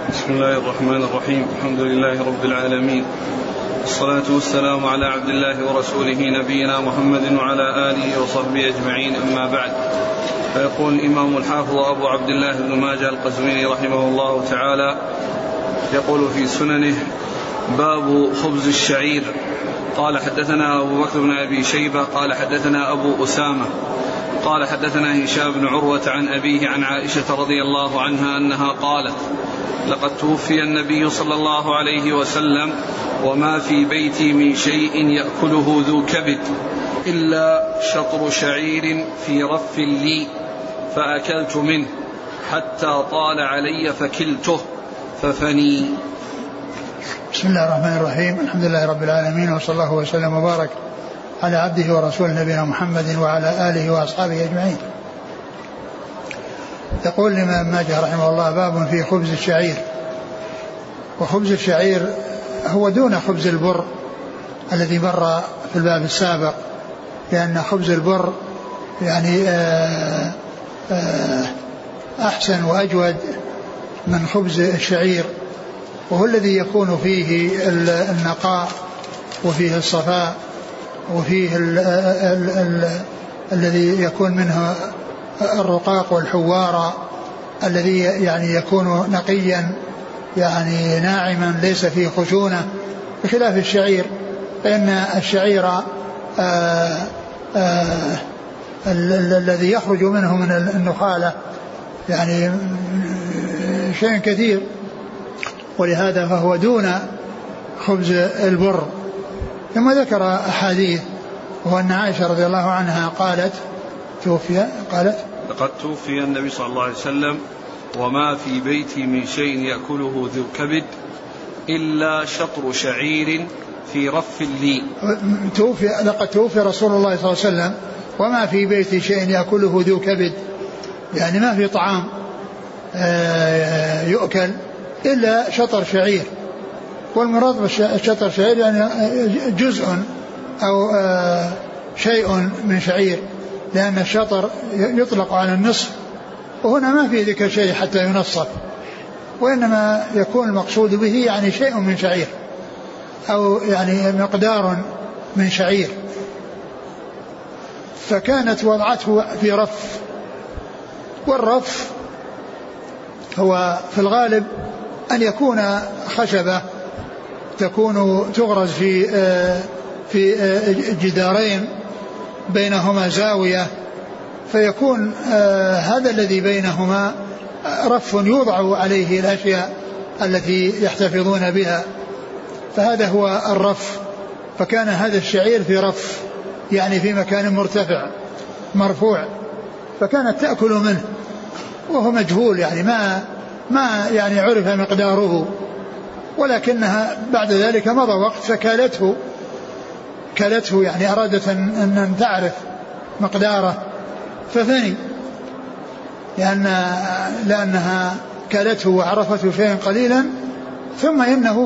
بسم الله الرحمن الرحيم. الحمد لله رب العالمين، والصلاة والسلام على عبد الله ورسوله نبينا محمد وعلى آله وصحبه أجمعين، أما بعد. فيقول الإمام الحافظ أبو عبد الله بن ماجه القزويني رحمه الله تعالى يقول في سننه: باب خبز الشعير. قال حدثنا أبو بكر بن أبي شيبة قال حدثنا أبو أسامة قال حدثنا هشام بن عروة عن أبيه عن عائشة رضي الله عنها أنها قالت: لقد توفي النبي صلى الله عليه وسلم وما في بيتي من شيء يأكله ذو كبد إلا شطر شعير في رف لي فأكلت منه حتى طال علي فكلته ففني. بسم الله الرحمن الرحيم. الحمد لله رب العالمين، وصلى الله وسلم وبارك على عبده ورسوله نبينا محمد وعلى آله وأصحابه أجمعين. يقول الإمام ماجه رحمه الله: باب في خبز الشعير. وخبز الشعير هو دون خبز البر الذي مر في الباب السابق، لأن خبز البر يعني أحسن وأجود من خبز الشعير، وهو الذي يكون فيه النقاء وفيه الصفاء وفيه الذي يكون منه الرقاق والحوار، الذي يعني يكون نقيا يعني ناعما ليس فيه خشونة، بخلاف الشعير، فإن الشعير الذي يخرج منه من النخالة يعني شيء كثير، ولهذا فهو دون خبز البر. ثم ذكر أحاديث، وهو أن عائشة رضي الله عنها قالت: لقد توفي النبي صلى الله عليه وسلم وما في بيتي من شيء يأكله ذو كبد إلا شطر شعير في رف لي. لقد توفي رسول الله صلى الله عليه وسلم وما في بيتي شيء يأكله ذو كبد، يعني ما في طعام يؤكل إلا شطر شعير. والمراد بالشطر شعير يعني جزء أو شيء من شعير، لأن الشطر يطلق على النصف، وهنا ما في ذكر شيء حتى ينصف، وإنما يكون المقصود به يعني شيء من شعير أو يعني مقدار من شعير. فكانت وضعته في رف، والرف هو في الغالب أن يكون خشبة تكون تغرز في جدارين بينهما زاوية، فيكون هذا الذي بينهما رف يوضع عليه الأشياء التي يحتفظون بها، فهذا هو الرف. فكان هذا الشعير في رف، يعني في مكان مرتفع مرفوع، فكانت تأكل منه وهو مجهول، يعني ما يعني عرف مقداره، ولكنها بعد ذلك مضى وقت فكالته يعني أرادت أن تعرف مقداره ففني، لأنها كالته وعرفته شيئا قليلا، ثم إنه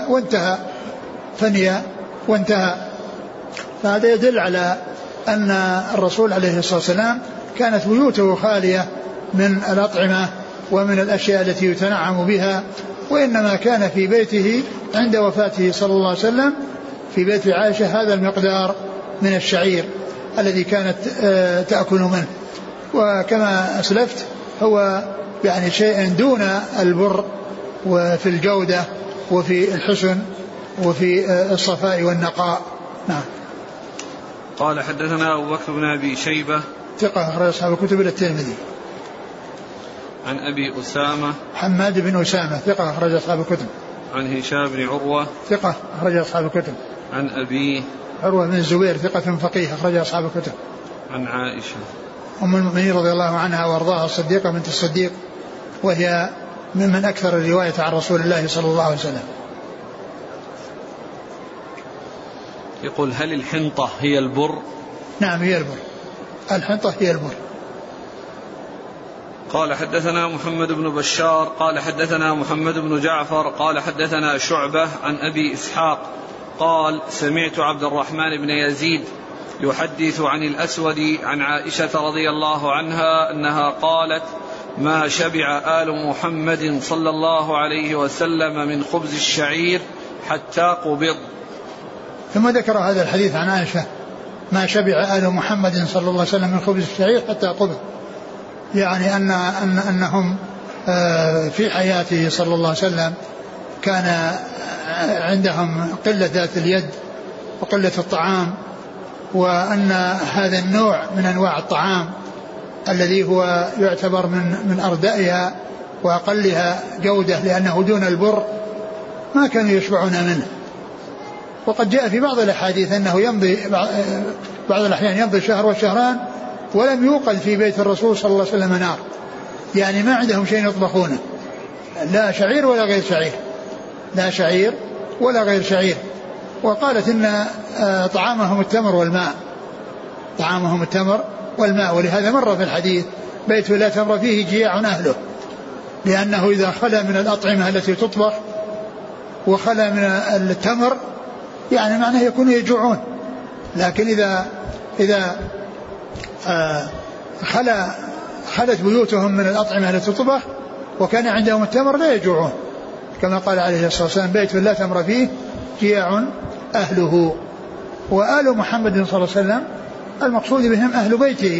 فني وانتهى. فهذا يدل على أن الرسول عليه الصلاة والسلام كانت بيوته خالية من الأطعمة ومن الأشياء التي يتنعم بها، وإنما كان في بيته عند وفاته صلى الله عليه وسلم في بيت عائشة هذا المقدار من الشعير الذي كانت تأكل منه. وكما أسلفت هو يعني شيء دون البر وفي الجودة وفي الحسن وفي الصفاء والنقاء. نعم. قال حدثنا أبو بكر بن أبي شيبة ثقة أخرج أصحاب الكتب إلى الترمذي. عن أبي أسامة حماد بن أسامة ثقة أخرج أصحاب الكتب. عن هشام بن عروة ثقة أخرج أصحاب الكتب. عن أبيه عروة بن الزبير ثقة فقيه أخرج أصحاب الكتب. عن عائشة أم المؤمنين رضي الله عنها وأرضاها الصديقة بنت الصديق، وهي ممن أكثر الرواية عن رسول الله صلى الله عليه وسلم. يقول: هل الحنطة هي البر؟ نعم هي البر، الحنطة هي البر. قال حدثنا محمد بن بشار قال حدثنا محمد بن جعفر قال حدثنا شعبة عن أبي إسحاق قال: سمعت عبد الرحمن بن يزيد يحدث عن الأسود عن عائشة رضي الله عنها أنها قالت: ما شبع آل محمد صلى الله عليه وسلم من خبز الشعير حتى قبض. ثم ذكر هذا الحديث عن عائشة ما شبع آل محمد صلى الله عليه وسلم من خبز الشعير حتى قبض، يعني أنهم في حياته صلى الله عليه وسلم كان عندهم قلة ذات اليد وقلة الطعام، وأن هذا النوع من أنواع الطعام الذي هو يعتبر من أردائها وأقلها جودة لأنه دون البر ما كانوا يشبعون منه. وقد جاء في بعض الأحاديث أنه يمضي بعض الأحيان يمضي شهر وشهران ولم يوقد في بيت الرسول صلى الله عليه وسلم نار، يعني ما عندهم شيء يطبخونه، لا شعير ولا غير شعير، لا شعير ولا غير شعير. وقالت إن طعامهم التمر والماء، طعامهم التمر والماء، ولهذا مر في الحديث بيت لا تمر فيه جياع أهله، لأنه إذا خلى من الأطعمة التي تطبخ وخلى من التمر يعني معناه يكونوا يجوعون، لكن إذا خلت بيوتهم من الأطعمة التي تطبخ وكان عندهم التمر لا يجوعون، كما قال عليه الصلاة والسلام بيت لا تمر فيه جياع أهله. وآل محمد صلى الله عليه وسلم المقصود بهم أهل بيته،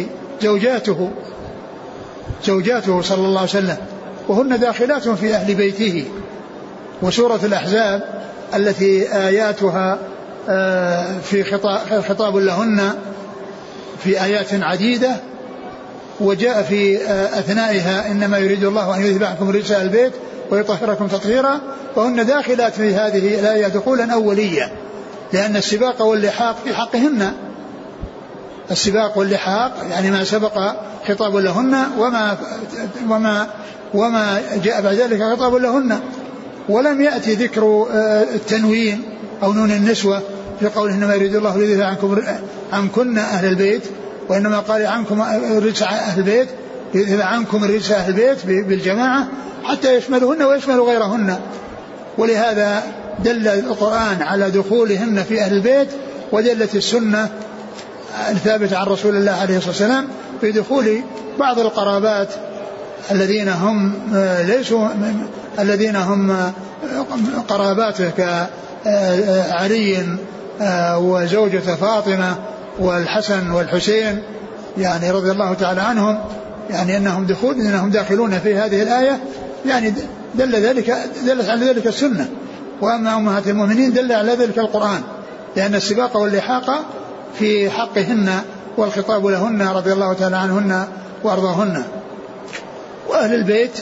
زوجاته صلى الله عليه وسلم، وهن داخلات في أهل بيته. وسورة الأحزاب التي آياتها في خطاب لهن في آيات عديدة، وجاء في أثنائها إنما يريد الله أن يذهب عنكم رجس البيت ويطهركم تطهيرا، وهن داخلات في هذه الآية دخولا أوليا، لأن السباق واللحاق في حقهن، السباق واللحاق يعني ما سبق خطاب لهن وما جاء بعد ذلك خطاب لهن، ولم يأتي ذكر التنوين أو نون النسوة في قوله إنما يريد الله ليذهب عنكن أهل البيت، وإنما قال عنكم الرجس أهل البيت ليذهب عنكم الرجس أهل البيت بالجماعة حتى يشملهن ويشمل غيرهن. ولهذا دل القرآن على دخولهن في أهل البيت، ودلت السنة الثابتة عن رسول الله عليه الصلاة والسلام في دخول بعض القرابات الذين هم قراباته كعلي وزوجة فاطمة والحسن والحسين يعني رضي الله تعالى عنهم، يعني أنهم داخلون في هذه الآية، يعني دلت على ذلك السنة. وأما أمهات المؤمنين دل على ذلك القرآن، لأن السباق واللحاق في حقهن والخطاب لهن رضي الله تعالى عنهن وأرضاهن. وأهل البيت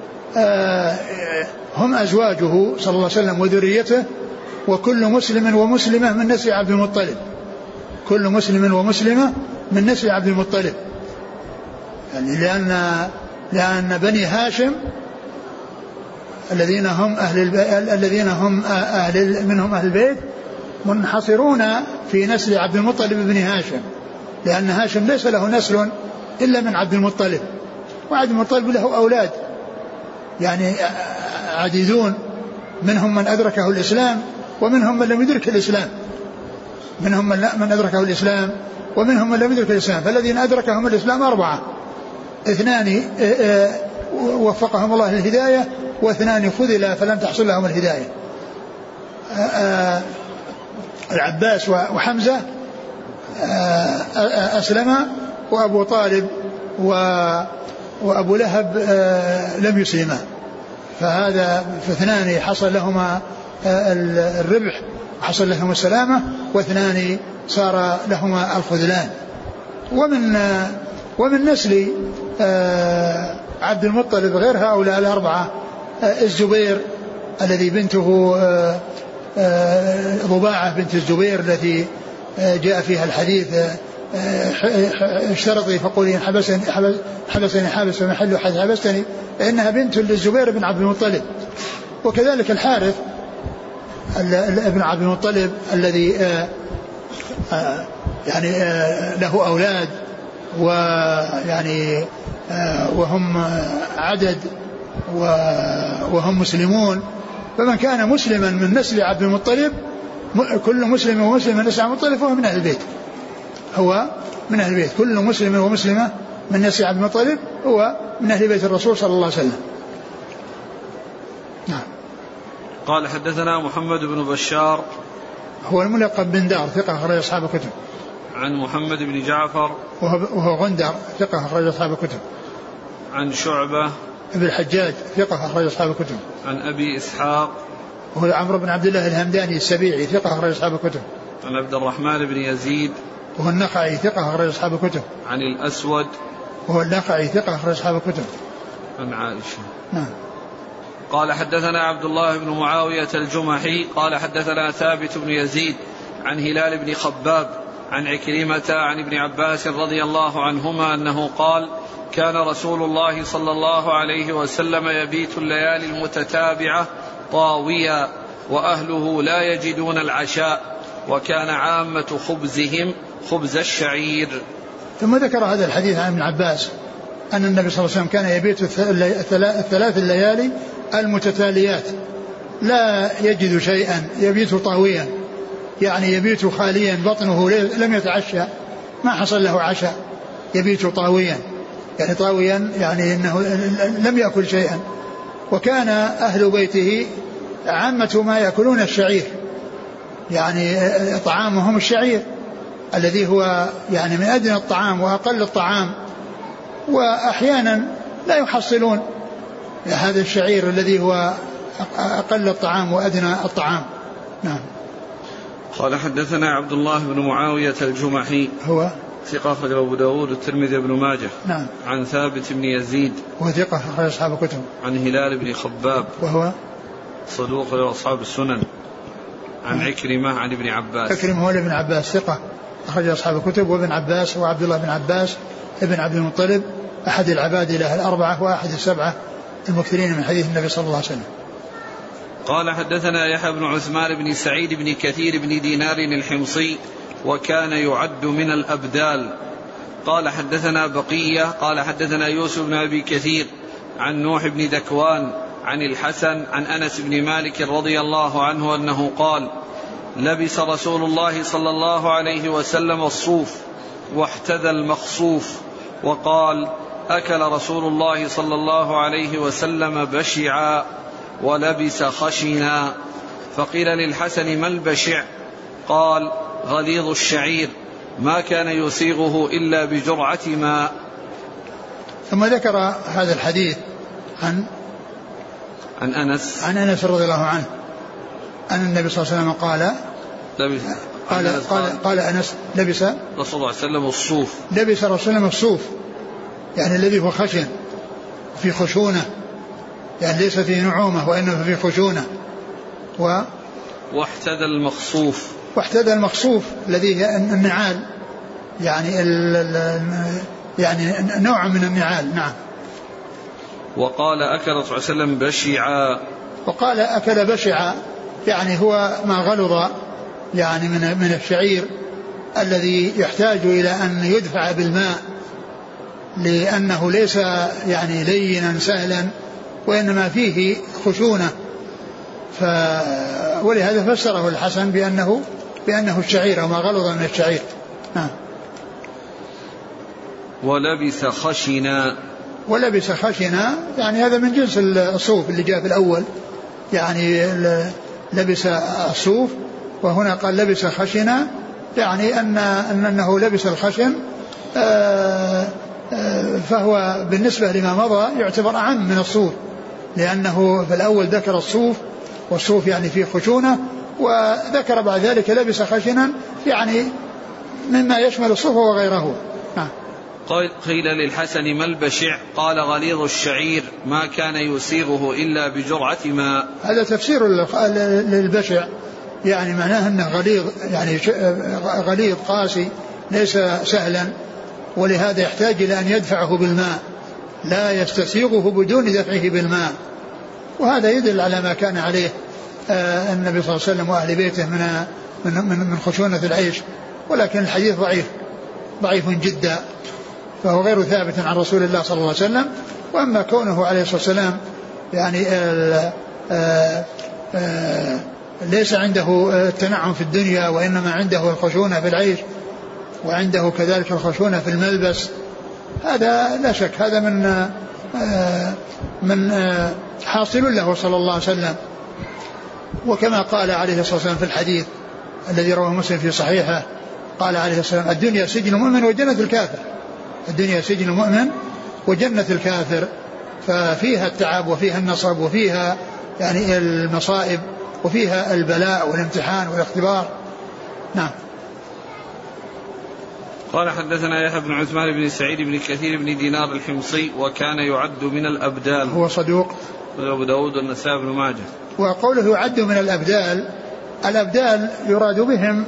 هم أزواجه صلى الله عليه وسلم وذريته، وكل مسلم ومسلمة من نسل عبد المطلب، كل مسلم ومسلمة من نسل عبد المطلب، يعني لأن بني هاشم الذين هم منهم أهل البيت منحصرون في نسل عبد المطلب بن هاشم، لأن هاشم ليس له نسل إلا من عبد المطلب، وعبد المطلب له أولاد يعني عديدون، منهم من أدركه الإسلام ومنهم من لم يدرك الإسلام، منهم من أدركه الإسلام ومنهم من لم يدرك الإسلام. فالذين أدركهم الإسلام 4، 2 وفقهم الله للهداية، و2 خذل فلم تحصل لهم الهداية. العباس وحمزة أسلم، وأبو طالب وأبو لهب لم يسلما، فهذا ف2 حصل لهما الربح حصل لهم السلامة، و2 صار لهما الخذلان. ومن نسل عبد المطلب غير هؤلاء 4 الزبير الذي بنته ضباعة بنت الزبير التي جاء فيها الحديث اشترطي فقولي حبسني حابس ومحل حد حبستني، فإنها بنت للزبير بن عبد المطلب. وكذلك الحارث ابن عبد المطلب الذي يعني له أولاد ويعني وهم عدد وهم مسلمون. فمن كان مسلما من نسل عبد المطلب، كل مسلم ومسلم من نسل عبد المطلب فهو من أهل البيت، هو من أهل البيت. كل مسلم ومسلمة من نسل عبد المطلب هو من أهل بيت الرسول صلى الله عليه وسلم. نعم. قال حدثنا محمد بن بشار هو الملقب بن دار ثقة أخرج أصحاب الكتب. عن محمد بن جعفر وهو غندر ثقة أخرج أصحاب الكتب. عن شعبة ابن الحجاج ثقة أخرج أصحاب الكتب. عن أبي إسحاق وهو عمرو بن عبد الله الهمداني السبيعي ثقة أخرج أصحاب الكتب. عن عبد الرحمن بن يزيد وهو النخعي ثقة أخرج أصحاب الكتب. عن الأسود وهو النخعي ثقة أخرج أصحاب الكتب. عن عائشة. نعم. قال حدثنا عبد الله بن معاوية الجمحي قال حدثنا ثابت بن يزيد عن هلال بن خباب عن عكرمة عن ابن عباس رضي الله عنهما أنه قال كان رسول الله صلى الله عليه وسلم يبيت الليالي المتتابعة طاويا وأهله لا يجدون العشاء وكان عامة خبزهم خبز الشعير. ثم ذكر هذا الحديث عن ابن عباس أن النبي صلى الله عليه وسلم كان يبيت الثلاث الليالي المتتاليات لا يجد شيئا، يبيت طاويا يعني يبيت خاليا بطنه لم يتعشى، ما حصل له عشاء، يبيت طاويا يعني طاويا يعني إنه لم يأكل شيئا. وكان أهل بيته عامة ما يأكلون الشعير، يعني طعامهم الشعير الذي هو يعني من أدنى الطعام وأقل الطعام، وأحيانا لا يحصلون هذا الشعير الذي هو أقل الطعام وأدنى الطعام. نعم. قال حدثنا عبد الله بن معاوية الجمحي هو ثقة أخرج أبو داود والترمذي بن ماجه. نعم. عن ثابت بن يزيد وهو ثقة أخرج أصحاب الكتب. عن هلال بن خباب وهو صدوق أصحاب السنن. عن عكرمة عن ابن عباس. عكرمة هو ابن عباس ثقة أخرج أصحاب الكتب. وابن عباس هو عبد الله بن عباس ابن عبد المطلب أحد العباد له الأربعة وأحد السبعة المكثرين من حديث النبي صلى الله عليه وسلم. قال حدثنا يحيى بن عثمان بن سعيد بن كثير بن دينار الحمصي وكان يعد من الأبدال. قال حدثنا بقية قال حدثنا يوسف بن أبي كثير عن نوح بن ذكوان عن الحسن عن أنس بن مالك رضي الله عنه أنه قال لبس رسول الله صلى الله عليه وسلم الصوف واحتذى المخصوف وقال أكل رسول الله صلى الله عليه وسلم بشعا ولبس خشنا. فقيل للحسن ما البشع؟ قال غليظ الشعير ما كان يسيغه إلا بجرعة ماء. ثم ذكر هذا الحديث عن أنس رضي الله عنه أن النبي صلى الله عليه وسلم قال أنس لبس رسول الله صلى الله عليه وسلم الصوف، لبس رسول الله صلى الله عليه وسلم الصوف يعني الذي هو خشن في خشونة، يعني ليس فيه نعومة وإنما فيه خشونة. واحتذى المخصوف، واحتذى المخصوف الذي هي النعال، يعني يعني نوع من النعال. نعم. وقال أكل صلى الله عليه وسلم بشعا، وقال أكل بشعا يعني هو ما غلظ يعني من الشعير الذي يحتاج إلى أن يدفع بالماء لأنه ليس يعني لينا سهلا وإنما فيه خشونة، ولهذا فسره الحسن بأنه الشعير أو ما غلظ من الشعير. ولبس خشنا، ولبس خشنا يعني هذا من جنس الصوف اللي جاء في الأول، يعني لبس الصوف، وهنا قال لبس خشنا يعني أنه لبس الخشن، فهو بالنسبة لما مضى يعتبر أعم من الصوف، لأنه في الأول ذكر الصوف والصوف يعني فيه خشونة، وذكر بعد ذلك لبس خشنا يعني مما يشمل الصوف وغيره. قيل للحسن ما البشع؟ قال غليظ الشعير ما كان يسيغه إلا بجرعة ماء. هذا تفسير للبشع، يعني معناه أنه غليظ، يعني غليظ قاسي ليس سهلا، ولهذا يحتاج إلى أن يدفعه بالماء، لا يستسيغه بدون دفعه بالماء. وهذا يدل على ما كان عليه النبي صلى الله عليه وسلم وأهل بيته من خشونة العيش، ولكن الحديث ضعيف جدا، فهو غير ثابت عن رسول الله صلى الله عليه وسلم. وأما كونه عليه الصلاة والسلام يعني ليس عنده التنعم في الدنيا، وإنما عنده الخشونة في العيش، وعنده كذلك الخشونة في الملبس، هذا لا شك هذا من حاصل له صلى الله عليه وسلم. وكما قال عليه الصلاة والسلام في الحديث الذي رواه مسلم في صحيحه قال عليه الصلاة والسلام الدنيا سجن المؤمن وجنة الكافر. الدنيا سجن المؤمن وجنة الكافر، ففيها التعب وفيها النصب وفيها يعني المصائب وفيها البلاء والامتحان والاختبار. نعم. قال حدثنا يحيى بن عثمان بن سعيد بن كثير بن دينار الحمصي وكان يعد من الأبدال، هو صدوق، أبو داود والنسائي بن ماجه. وقوله يعد من الأبدال، الأبدال يراد بهم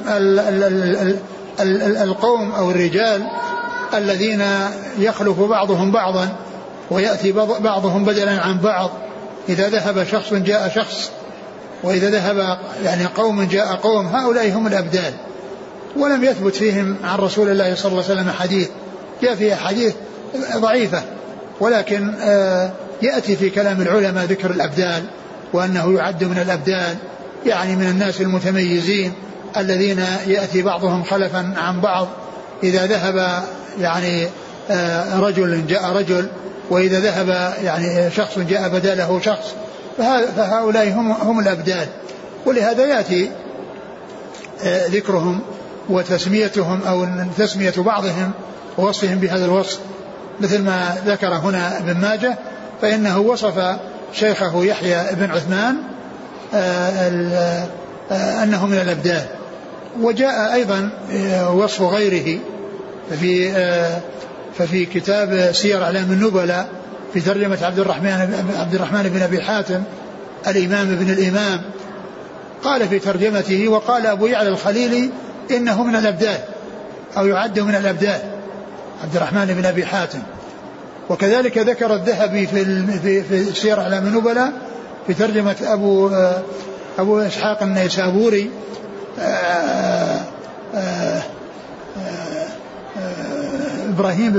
القوم أو الرجال الذين يخلف بعضهم بعضا ويأتي بعضهم بدلا عن بعض. إذا ذهب شخص جاء شخص، وإذا ذهب يعني قوم جاء قوم، هؤلاء هم الأبدال. ولم يثبت فيهم عن رسول الله صلى الله عليه وسلم حديث، جاء فيها حديث ضعيفة، ولكن يأتي في كلام العلماء ذكر الأبدال وأنه يعد من الأبدال، يعني من الناس المتميزين الذين يأتي بعضهم خلفا عن بعض. إذا ذهب يعني رجل جاء رجل، وإذا ذهب يعني شخص جاء بداله شخص، فهؤلاء هم الأبدال. ولهذا يأتي ذكرهم وتسميتهم أو تسمية بعضهم ووصفهم بهذا الوصف، مثل ما ذكر هنا ابن ماجه، فإنه وصف شيخه يحيى بن عثمان أنه من الأبدال. وجاء أيضا وصف غيره ففي كتاب سير أعلام النبلاء في ترجمة عبد الرحمن بن أبي حاتم الإمام ابن الإمام، قال في ترجمته: وقال أبو يعلى الخليلي إنه من الأبدال أو يعد من الأبدال، عبد الرحمن بن أبي حاتم. وكذلك ذكر الذهبي في سير أعلام النبلاء في ترجمة أبو إسحاق النيسابوري إبراهيم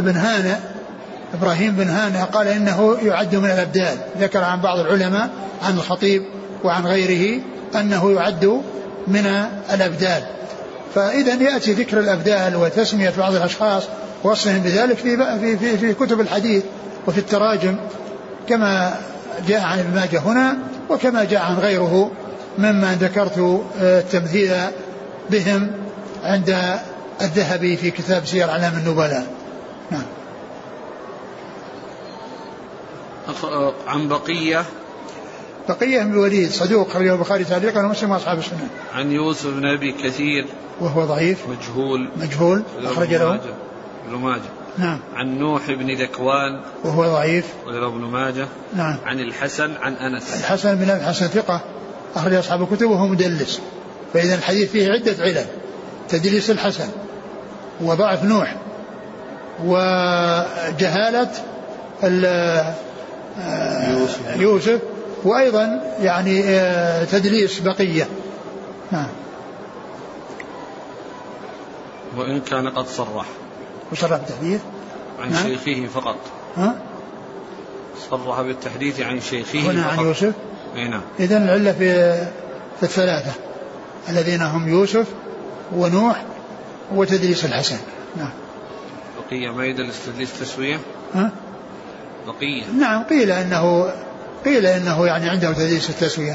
بن هانئ قال إنه يعد من الأبدال. ذكر عن بعض العلماء عن الخطيب وعن غيره أنه يعد من الأبدال. فإذا يأتي ذكر الأبدال وتسمية بعض الأشخاص ووصفهم بذلك في كتب الحديث وفي التراجم، كما جاء عن ابن ماجه هنا وكما جاء عن غيره مما ذكرت التمثيل بهم عند الذهبي في كتاب سير أعلام النبلاء. نعم. عن بقية بن الوليد صدوق، خرجه البخاري تعليقا ومسلم واصحاب السنن. عن يوسف بن أبي كثير وهو ضعيف مجهول أخرج له ابن ماجه. نعم. عن نوح بن ذكوان وهو ضعيف وله ابن ماجه. نعم. عن الحسن عن أنس. الحسن بن الحسن ثقة أخرج أصحاب الكتب وهو مدلس، فإذا الحديث فيه عدة علل: تدليس الحسن، وضعف نوح، وجهالة يوسف، وأيضا يعني تدليس بقية. نعم. وإن كان قد صرح بالتحديث عن شيخه فقط. صرح بالتحديث عن شيخه هنا فقط. عن يوسف. نعم. إذن العلة في الثلاثة الذين هم يوسف ونوح وتدليس الحسن. نعم. بقية ما يدلس تدليس تسوية. بقية. نعم. قيل إنه يعني عنده تدليس التسوية.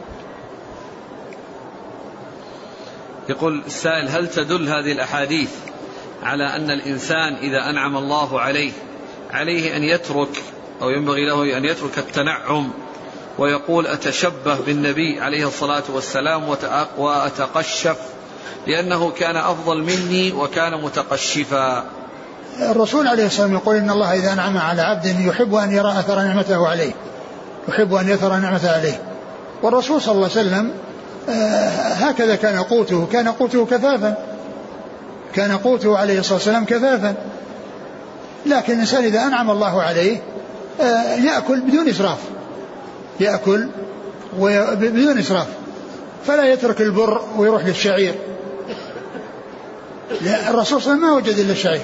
يقول السائل: هل تدل هذه الأحاديث على أن الإنسان إذا أنعم الله عليه أن يترك، أو ينبغي له أن يترك التنعم ويقول أتشبه بالنبي عليه الصلاة والسلام وأتقشف لأنه كان أفضل مني وكان متقشفا؟ الرسول عليه الصلاة والسلام يقول: إن الله إذا أنعم على عبد يحب أن يرى أثر نعمته عليه، يحب أن يثر نعمته عليه. والرسول صلى الله عليه وسلم هكذا كان قوته كفافا، كان قوته عليه الصلاة والسلام كفافا. لكن الإنسان إذا أنعم الله عليه يأكل بدون إسراف، فلا يترك البر ويروح للشعير. الرسول صلى الله عليه وسلم ما وجد إلا الشعير،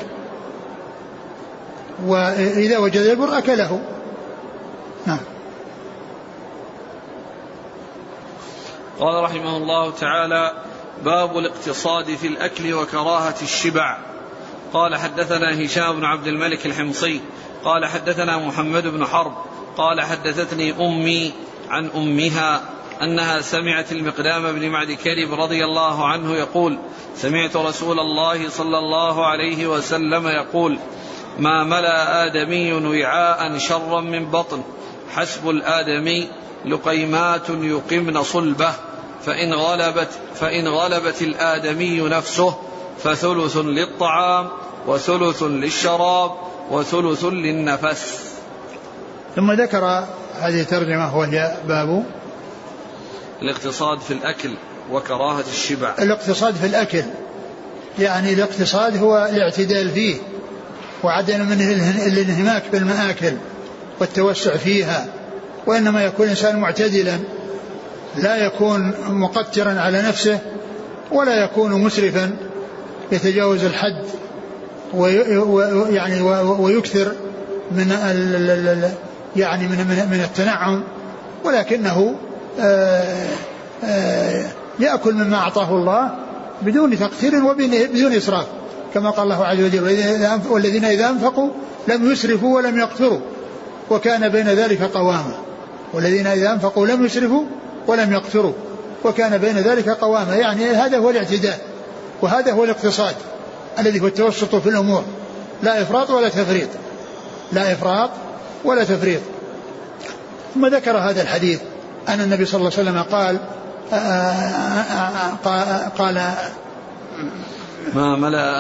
وإذا وجد البر أكله. نعم. قال رحمه الله تعالى: باب الاقتصاد في الأكل وكراهة الشبع. قال حدثنا هشام بن عبد الملك الحمصي قال حدثنا محمد بن حرب قال حدثتني أمي عن أمها أنها سمعت المقدام بن معد كرب رضي الله عنه يقول سمعت رسول الله صلى الله عليه وسلم يقول ما ملأ آدمي وعاء شرا من بطن حسب الآدمي لقيمات يقمن صلبه فإن غلبت الآدمي نفسه فثلث للطعام وثلث للشراب وثلث للنفس. ثم ذكر هذه الترجمة وهي باب الاقتصاد في الأكل وكراهة الشبع. الاقتصاد في الأكل يعني الاقتصاد هو الاعتدال فيه وعدم من الانهماك بالمآكل والتوسع فيها، وإنما يكون الإنسان معتدلا لا يكون مقترا على نفسه ولا يكون مسرفا يتجاوز الحد ويكثر من يعني من التنعم، ولكنه يأكل مما أعطاه الله بدون تقتير وبدون إسراف، كما قال الله عز وجل والذين إذا أنفقوا لم يسرفوا ولم يقتروا وكان بين ذلك قواما. والذين إذا أنفقوا لم يسرفوا ولم يقتروا وكان بين ذلك قواما، يعني هذا هو الاعتدال وهذا هو الاقتصاد الذي هو التوسط في الأمور، لا إفراط ولا تفريط، لا إفراط ولا تفريط. ثم ذكر هذا الحديث أن النبي صلى الله عليه وسلم قال ما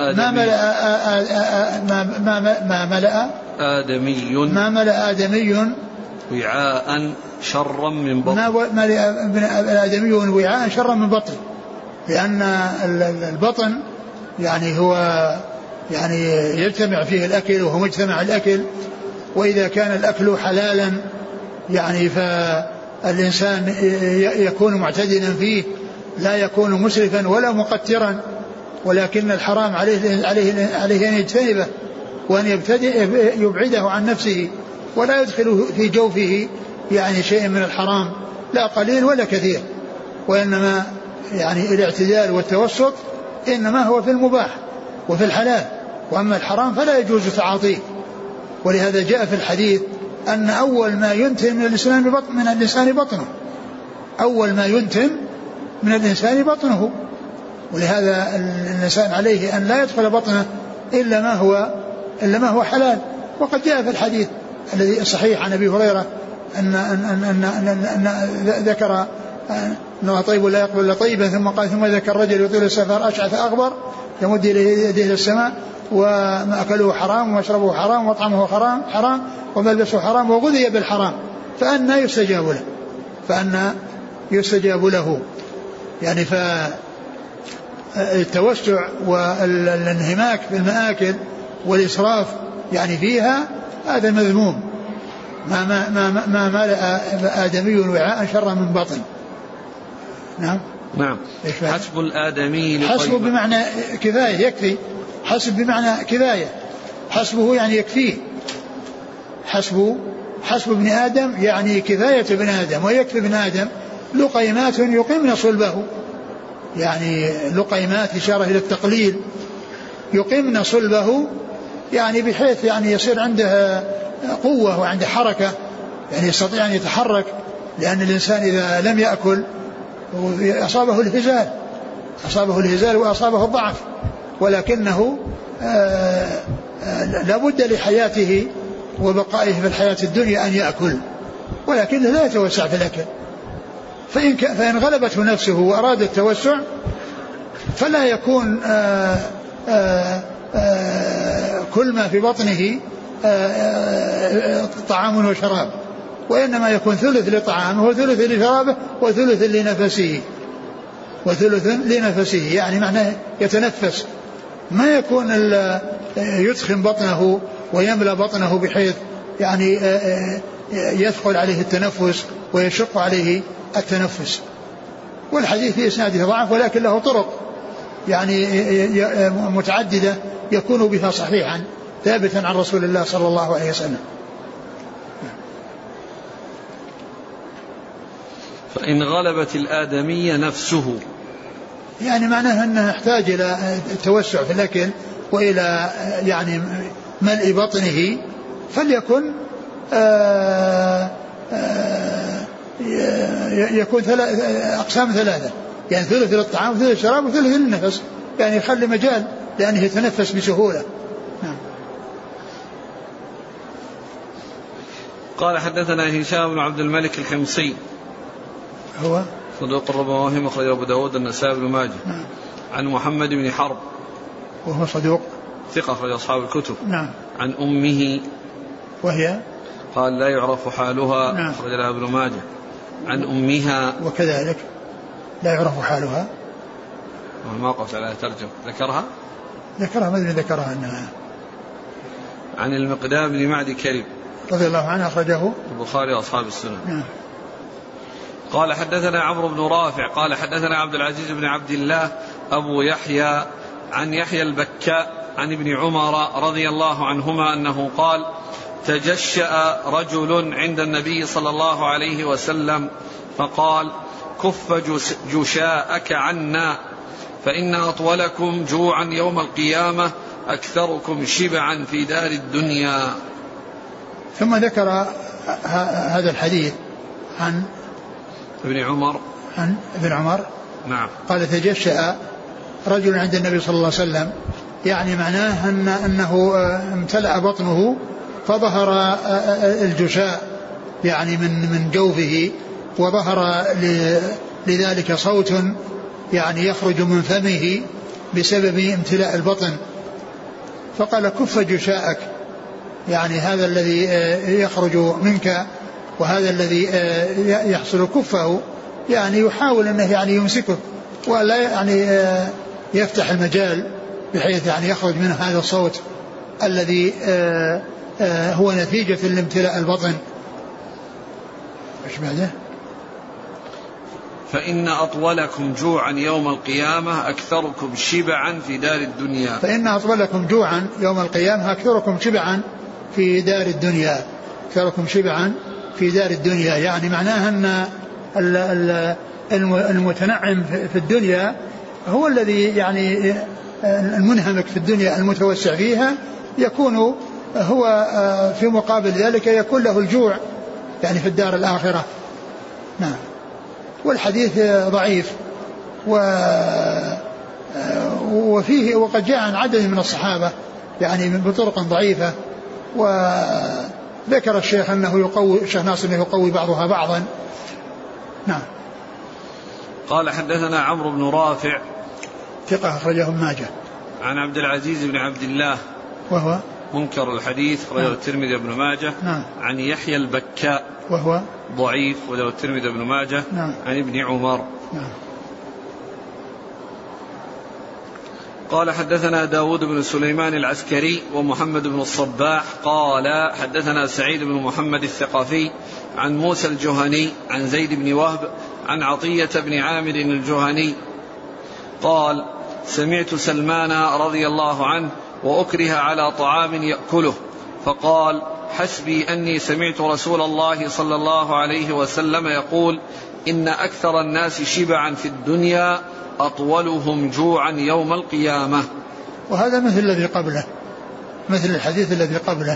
ملأ آدمي وعاء شرا من بطن. ما ملأ آدمي وعاء شرا من بطن، لأن البطن يعني هو يعني يجتمع فيه الأكل وهو مجتمع الأكل، وإذا كان الأكل حلالا يعني فالإنسان يكون معتدلا فيه لا يكون مسرفا ولا مقترا، ولكن الحرام عليه أن يجتنبه وأن يبعده عن نفسه ولا يدخل في جوفه يعني شيء من الحرام لا قليل ولا كثير، وإنما يعني الاعتدال والتوسط إنما هو في المباح وفي الحلال، وأما الحرام فلا يجوز تعاطيه. ولهذا جاء في الحديث أن أول ما ينتن من الإنسان بطنه، أول ما ينتن من الإنسان بطنه، ولهذا الإنسان عليه أن لا يدخل بطنه إلا ما هو حلال. وقد جاء في الحديث الذي صحيح عن أبي هريرة أن ذكر أنه طيب لا يقبل إلا طيبا، ثم قال ثم ذكر رجل يطيل السفر أشعث أغبر يمد يديه إلى السماء ومأكله حرام ومشربه حرام ومطعمه حرام وملبسه حرام وغذي بالحرام فأنى يستجاب له. يعني فالتوسع والانهماك بالمآكل والإسراف يعني فيها هذا مذموم. ما ملأ آدمي وعاء شرا من بطن. نعم. حسب الآدمي حسب بمعنى كفاية يكفي، حسب بمعنى كفاية، حسبه يعني يكفيه، حسب ابن آدم يعني كفاية ابن آدم ويكفي ابن آدم لقيمات يقمن صلبه، يعني لقيمات إشارة إلى التقليل، يقمن صلبه يعني بحيث يعني يصير عنده قوة وعنده حركة، يعني يستطيع أن يتحرك، لأن الإنسان إذا لم يأكل أصابه الهزال وأصابه الضعف، ولكنه لا بد لحياته وبقائه في الحياة الدنيا أن يأكل، ولكنه لا يتوسع في الأكل. فإن غلبته نفسه وأراد التوسع فلا يكون كل ما في بطنه طعام وشراب، وإنما يكون ثلث لطعامه وثلث لشرابه وثلث لنفسه، يعني معناه يتنفس، ما يكون يدخن بطنه ويملأ بطنه بحيث يعني يثقل عليه التنفس ويشق عليه التنفس. والحديث في إسناده ضعف ولكن له طرق يعني متعددة يكون بها صحيحا ثابتا عن رسول الله صلى الله عليه وسلم. فإن غلبت الآدمية نفسه، يعني معناه أنه يحتاج إلى التوسع في الأكل وإلى يعني ملء بطنه فليكن يكون أقسام ثلاثة، يعني ثلث للطعام وثلث للشراب وثلث للنفس، يعني يخلي مجال لأنه يتنفس بسهولة. نعم. قال حدثنا هشام بن عبد الملك الحمصي هو صدوق ربما أخرج أبو داود النسائي بن ماجه. نعم. عن محمد بن حرب وهو صدوق ثقة أخرج أصحاب الكتب. نعم. عن أمه وهي قال لا يعرف حالها. نعم. أخرج لها ابن ماجه. عن أمها وكذلك لا يعرف حالها. ما وقفت على ترجم ذكرها ما أدري ذكرها أنها. عن المقدام بن معد كريم رضي الله عنه أخرجه البخاري وأصحاب السنن. نعم. قال حدثنا عمرو بن رافع قال حدثنا عبد العزيز بن عبد الله أبو يحيى عن يحيى البكاء عن ابن عمر رضي الله عنهما أنه قال تجشأ رجل عند النبي صلى الله عليه وسلم فقال كف جشاءك عنا فإن أطولكم جوعا يوم القيامة أكثركم شبعا في دار الدنيا. ثم ذكر هذا الحديث عن ابن عمر. نعم. قال تجشأ رجل عند النبي صلى الله عليه وسلم، يعني معناه أنه امتلأ بطنه فظهر الجشاء يعني من جوفه، وظهر لذلك صوت يعني يخرج من فمه بسبب امتلاء البطن، فقال كف جشاءك، يعني هذا الذي يخرج منك وهذا الذي يحصل كفه، يعني يحاول أنه يعني يمسكه ولا يعني يفتح المجال بحيث يعني يخرج منه هذا الصوت الذي هو نتيجة لامتلاء البطن. ايش بعده؟ فإن أطولكم جوعا يوم القيامة أكثركم شبعا في دار الدنيا. فإن أطولكم جوعا يوم القيامة أكثركم شبعا في دار الدنيا. أكثركم شبعا في دار الدنيا، يعني معناها أن المتنعم في الدنيا هو الذي يعني المنهمك في الدنيا المتوسع فيها يكون هو في مقابل ذلك يكون له الجوع يعني في الدار الآخرة. نعم. والحديث ضعيف وفيه وقد جاء عن عدد من الصحابة يعني بطرق ضعيفة، وذكر الشيخ أنه يقوي الشيخ ناصر أنه يقوي بعضها بعضا. نعم. قال حدثنا عمرو بن رافع ثقة أخرجه ابن ماجه. عن عبد العزيز بن عبد الله وهو منكر الحديث أخرجه الترمذي وابن ماجه. نعم. عن يحيى البكاء وهو ضعيف وله الترمذي وابن ماجه. نعم. عن ابن عمر. نعم. قال حدثنا داود بن سليمان العسكري ومحمد بن الصباح قال حدثنا سعيد بن محمد الثقفي عن موسى الجهني عن زيد بن وهب عن عطية بن عامر الجهني قال سمعت سلمان رضي الله عنه وأكره على طعام يأكله فقال حسبي أني سمعت رسول الله صلى الله عليه وسلم يقول إن أكثر الناس شبعا في الدنيا أطولهم جوعا يوم القيامة. وهذا مثل الذي قبله، مثل الحديث الذي قبله.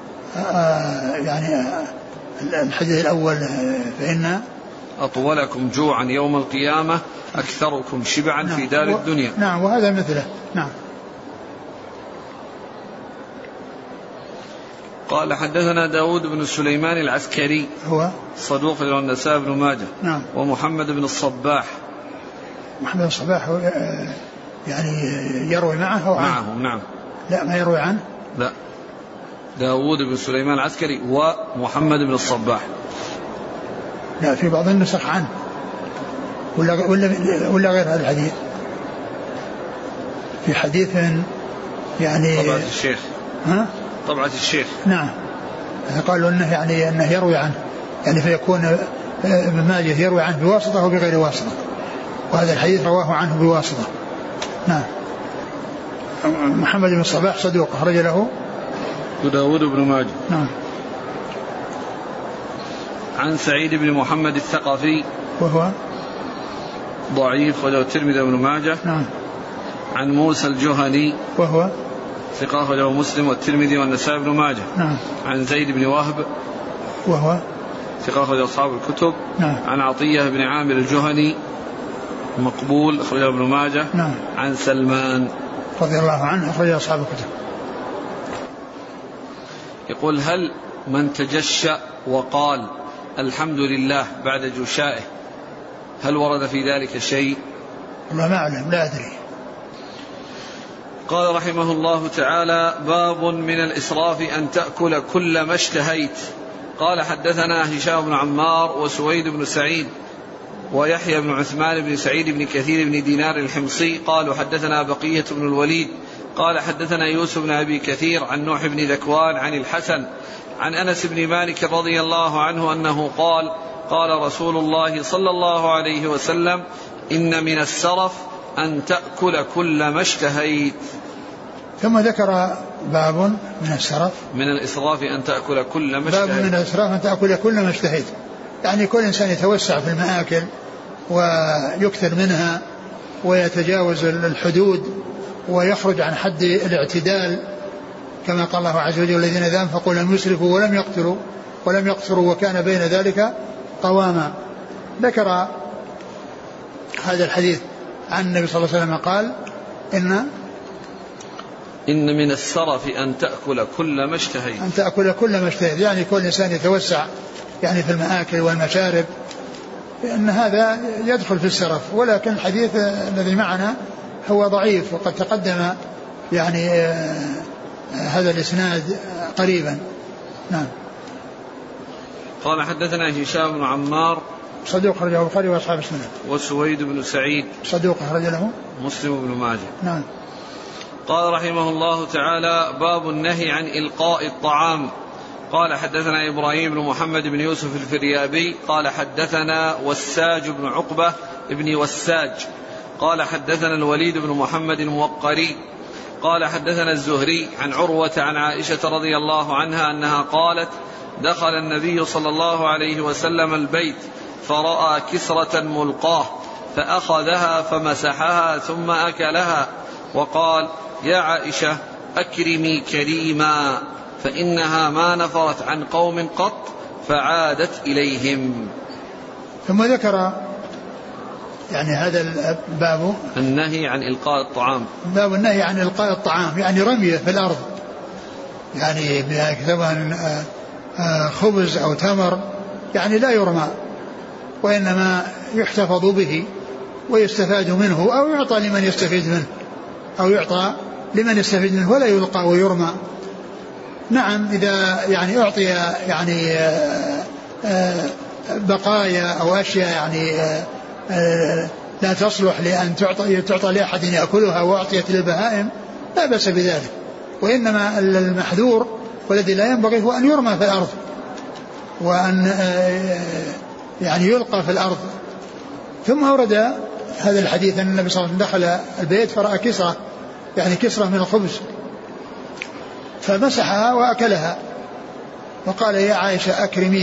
يعني الحديث الأول فإن أطولكم جوعا يوم القيامة أكثركم شبعا في دار الدنيا. نعم. وهذا مثله. نعم. قال حدثنا داود بن سليمان العسكري هو صدوق له النسائي بن ماجه. نعم. ومحمد بن الصباح محمد الصباح يعني يروي معه معه. نعم. لا ما يروي عنه. لا داود بن سليمان العسكري ومحمد بن الصباح. لا في بعض النسخ عنه ولا غير هذا الحديث في حديث يعني طبعة الشيخ. ها؟ طبعة الشيخ. نعم. قالوا انه يعني انه يروي عنه يعني فيكون ابن ماجه يروي عنه بواسطة وبغير واسطة، وهذا الحديث رواه عنه بواسطة. نعم. محمد بن الصباح صدوق أخرج له داود بن ماجه. نعم. عن سعيد بن محمد الثقفي وهو ضعيف وله الترمذي وابن ماجه. نعم. عن موسى الجهني وهو ثقة أخرجه مسلم والترمذي والنسائي بن ماجه. نعم. عن زيد بن وهب وهو ثقة أخرجه أصحاب الكتب. نعم. عن عطية بن عامر الجهني مقبول أخرجه ابن ماجه. نعم. عن سلمان رضي الله عنه أخرجه أصحاب الكتب. يقول هل من تجشأ وقال الحمد لله بعد جشائه هل ورد في ذلك شيء؟ والله ما أعلم، لا أدري. قال رحمه الله تعالى: باب من الإسراف أن تأكل كل ما اشتهيت. قال حدثنا هشام بن عمار وسويد بن سعيد ويحيى بن عثمان بن سعيد بن كثير بن دينار الحمصي قالوا حدثنا بقية بن الوليد قال حدثنا يوسف بن أبي كثير عن نوح بن ذكوان عن الحسن عن أنس بن مالك رضي الله عنه أنه قال: قال رسول الله صلى الله عليه وسلم: إن من السرف أن تأكل كل ما اشتهيت. ثم ذكر باب من السرف من الإسراف أن تأكل كل ما اشتهيت. باب من الإسراف أن تأكل كل ما اشتهيت، يعني كل إنسان يتوسع في المآكل ويكثر منها ويتجاوز الحدود ويخرج عن حد الاعتدال، كما قال الله عز وجل: الذين إذا أنفقوا لم يسرفوا ولم يقتروا وكان بين ذلك قواما. ذكر هذا الحديث عن النبي صلى الله عليه وسلم قال: إن من السرف أن تأكل كل ما اشتهيت. أن تأكل كل ما اشتهيت، يعني كل إنسان يتوسع يعني في المآكل والمشارب، لأن هذا يدخل في السرف. ولكن الحديث الذي معنا هو ضعيف، وقد تقدم يعني هذا الإسناد قريبا. نعم. قال حدثنا هشام بن عمار صدوق خرجه البخاري وأصحاب السنن. وسويد بن سعيد صدوق خرج له مسلم بن ماجه. نعم. قال رحمه الله تعالى: باب النهي عن إلقاء الطعام. قال حدثنا إبراهيم بن محمد بن يوسف الفريابي قال حدثنا وساج بن عقبة ابن وساج قال حدثنا الوليد بن محمد الموقري قال حدثنا الزهري عن عروة عن عائشة رضي الله عنها أنها قالت: دخل النبي صلى الله عليه وسلم البيت فرأى كسرة ملقاه فأخذها فمسحها ثم أكلها وقال: يا عائشة أكرمي كريما فإنها ما نفرت عن قوم قط فعادت إليهم. ثم ذكر يعني هذا الباب النهي عن إلقاء الطعام. باب النهي عن إلقاء الطعام، يعني رميه في الأرض، يعني سواء خبز أو تمر يعني لا يرمى، وإنما يحتفظ به ويستفاد منه أو يعطى لمن يستفيد منه ولا يلقى ويرمى. نعم، إذا يعني أعطي يعني بقايا أو أشياء يعني لا تصلح لأن تعطى لأحد يأكلها وأعطيت للبهائم لا بأس بذلك، وإنما المحذور والذي لا ينبغي هو أن يرمى في الأرض وأن يعني يلقى في الأرض. ثم أورد هذا الحديث أن النبي صلى الله عليه وسلم دخل البيت فرأى كسرة، يعني كسرة من الخبز فمسحها وأكلها وقال: يا عائشة أكرمي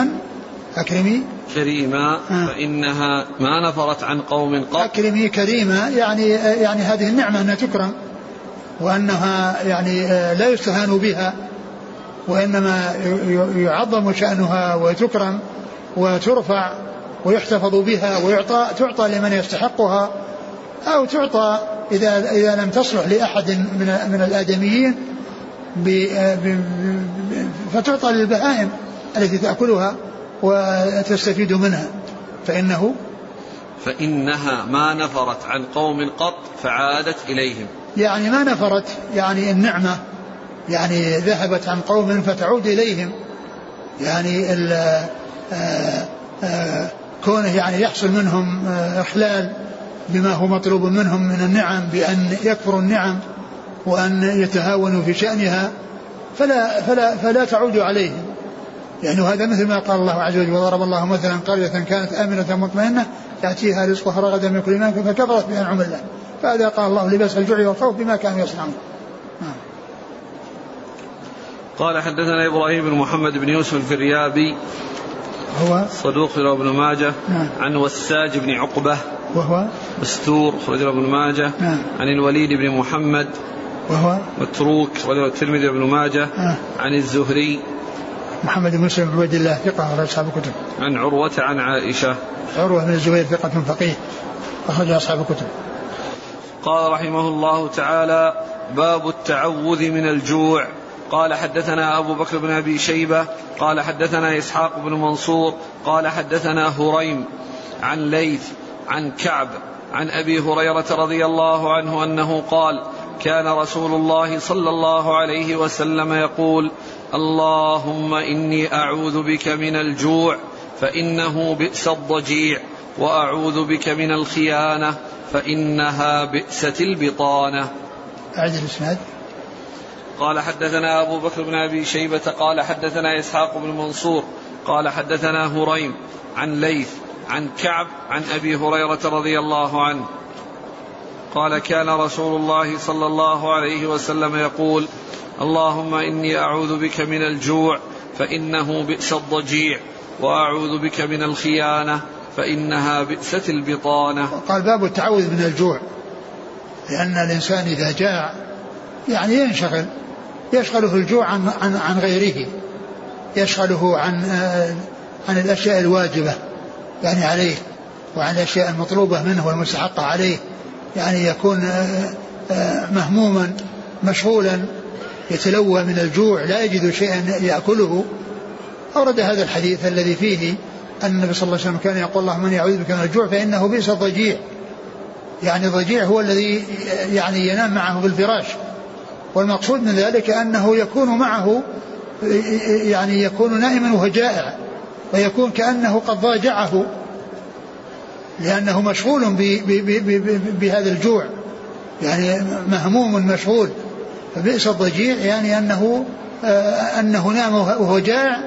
كريما فإنها ما نفرت عن قوم قط. أكرمي كريما يعني هذه النعمة أنها تكرم، وأنها يعني لا يستهان بها، وإنما يعظم شأنها وتكرم وترفع ويحتفظ بها تعطى لمن يستحقها، أو تعطى إذا لم تصلح لأحد من الآدميين فتعطى للبهائم التي تأكلها وتستفيد منها. فإنها ما نفرت عن قوم قط فعادت إليهم، يعني ما نفرت يعني النعمة يعني ذهبت عن قوم فتعود إليهم، يعني كونه يعني يحصل منهم إخلال بما هو مطلوب منهم من النعم بأن يكفروا النعم وأن يتهاونوا في شأنها فلا تعود عليهم. يعني هذا مثل ما قال الله عز وجل: وضرب الله مثلا قرية كانت آمنة مطمئنة يأتيها رزقها رغدا من كل مكان فكفرت بأنعم الله فهذا قال الله لباس الجوع والخوف بما كانوا يصنعون. قال حدثنا إبراهيم بن محمد بن يوسف الفريابي هو صدوق له ابن ماجه. عن وساج بن عقبة وهو مستور خرج له ابن ماجه. عن الوليد بن محمد وهو متروك رواه الترمذي وابن ماجه. عن الزهري محمد بن مسلم بن عبد الله ثقة أخرج أصحاب الكتب. عن عروة عن عائشة. عروة بن الزبير ثقة فقيه أخرج أصحاب الكتب. قال رحمه الله تعالى: باب التعوذ من الجوع. قال حدثنا أبو بكر بن أبي شيبة قال حدثنا إسحاق بن منصور قال حدثنا هريم عن ليث عن كعب عن أبي هريرة رضي الله عنه أنه قال: كان رسول الله صلى الله عليه وسلم يقول: اللهم إني أعوذ بك من الجوع فإنه بئس الضجيع، وأعوذ بك من الخيانة فإنها بئست البطانة. أعد الإسناد. قال حدثنا أبو بكر بن أبي شيبة قال حدثنا إسحاق بن منصور قال حدثنا هريم عن ليث عن كعب عن أبي هريرة رضي الله عنه قال: كان رسول الله صلى الله عليه وسلم يقول: اللهم إني أعوذ بك من الجوع فإنه بئس الضجيع، وأعوذ بك من الخيانة فإنها بئست البطانة. قال: باب التعوذ من الجوع، لأن الإنسان إذا جاع يعني يشغله الجوع عن غيره، يشغله عن الأشياء الواجبة يعني عليه، وعن الأشياء المطلوبة منه والمستحقة عليه، يعني يكون مهموما مشغولا يتلوى من الجوع لا يجد شيئا يأكله. أورد هذا الحديث الذي فيه أن النبي صلى الله عليه وسلم كان يقول: اللهم من يعوذ بك من الجوع فإنه بئس الضجيع، يعني الضجيع هو الذي يعني ينام معه بالفراش، والمقصود من ذلك أنه يكون معه يعني يكون نائما وهو جائع، ويكون كأنه قد ضاجعه لأنه مشغول بهذا الجوع، يعني مهموم مشغول. فبئس الضجيع يعني أنه نام وهو جائع،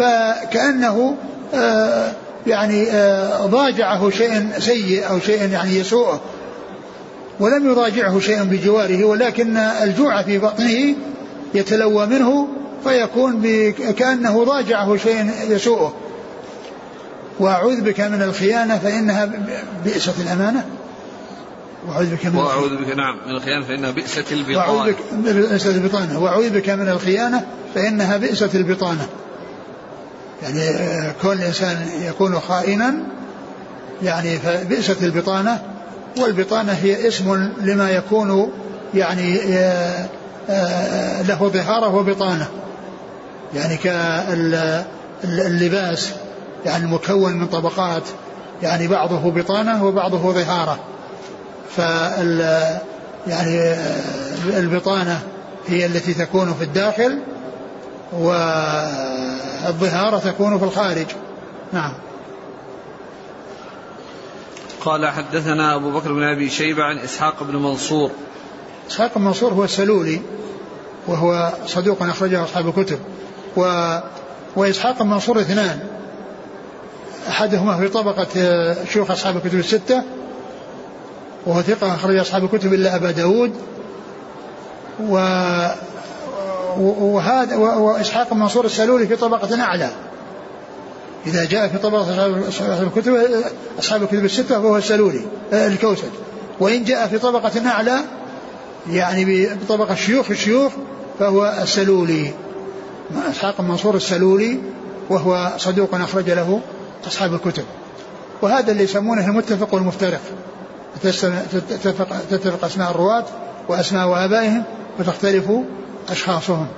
فكأنه يعني ضاجعه شيء سيء أو شيء يعني يسوءه، ولم يضاجعه شيء بجواره، ولكن الجوع في بطنه يتلوى منه فيكون كأنه ضاجعه شيء يسوءه. وأعوذ بك من الخيانة فإنها بئست الأمانة. وأعوذ بك من الخيانة فإنها بئست البطانة. وأعوذ بك من الخيانة فإنها بئست البطانة. يعني كون الإنسان يكون خائنا يعني فبئست البطانة. والبطانة هي اسم لما يكون يعني له ظهارة وبطانة، يعني كاللباس يعني مكون من طبقات، يعني بعضه بطانة وبعضه ظهارة. يعني البطانة هي التي تكون في الداخل، والظهارة تكون في الخارج. نعم. قال حدثنا أبو بكر بن أبي شيبة عن إسحاق بن منصور. إسحاق بن منصور هو السلولي وهو صدوق أخرجه أصحاب الكتب. وإسحاق بن منصور اثنان، أحدهما في طبقة شيوخ أصحاب الكتب الستة وهو ثقة أخرج أصحاب الكتب إلا أبا داود. وإسحاق بن منصور السلولي في طبقة أعلى، إذا جاء في طبقة أصحاب الكتب الستة فهو السلولي الكوسج، وإن جاء في طبقة أعلى يعني بطبقة الشيوخ فهو السلولي. إسحاق بن منصور السلولي وهو صدوق أخرج له أصحاب الكتب. وهذا اللي يسمونه المتفق والمفترق، تتفق أسماء الرواة وأسماء وآبائهم وتختلف أشخاصهم.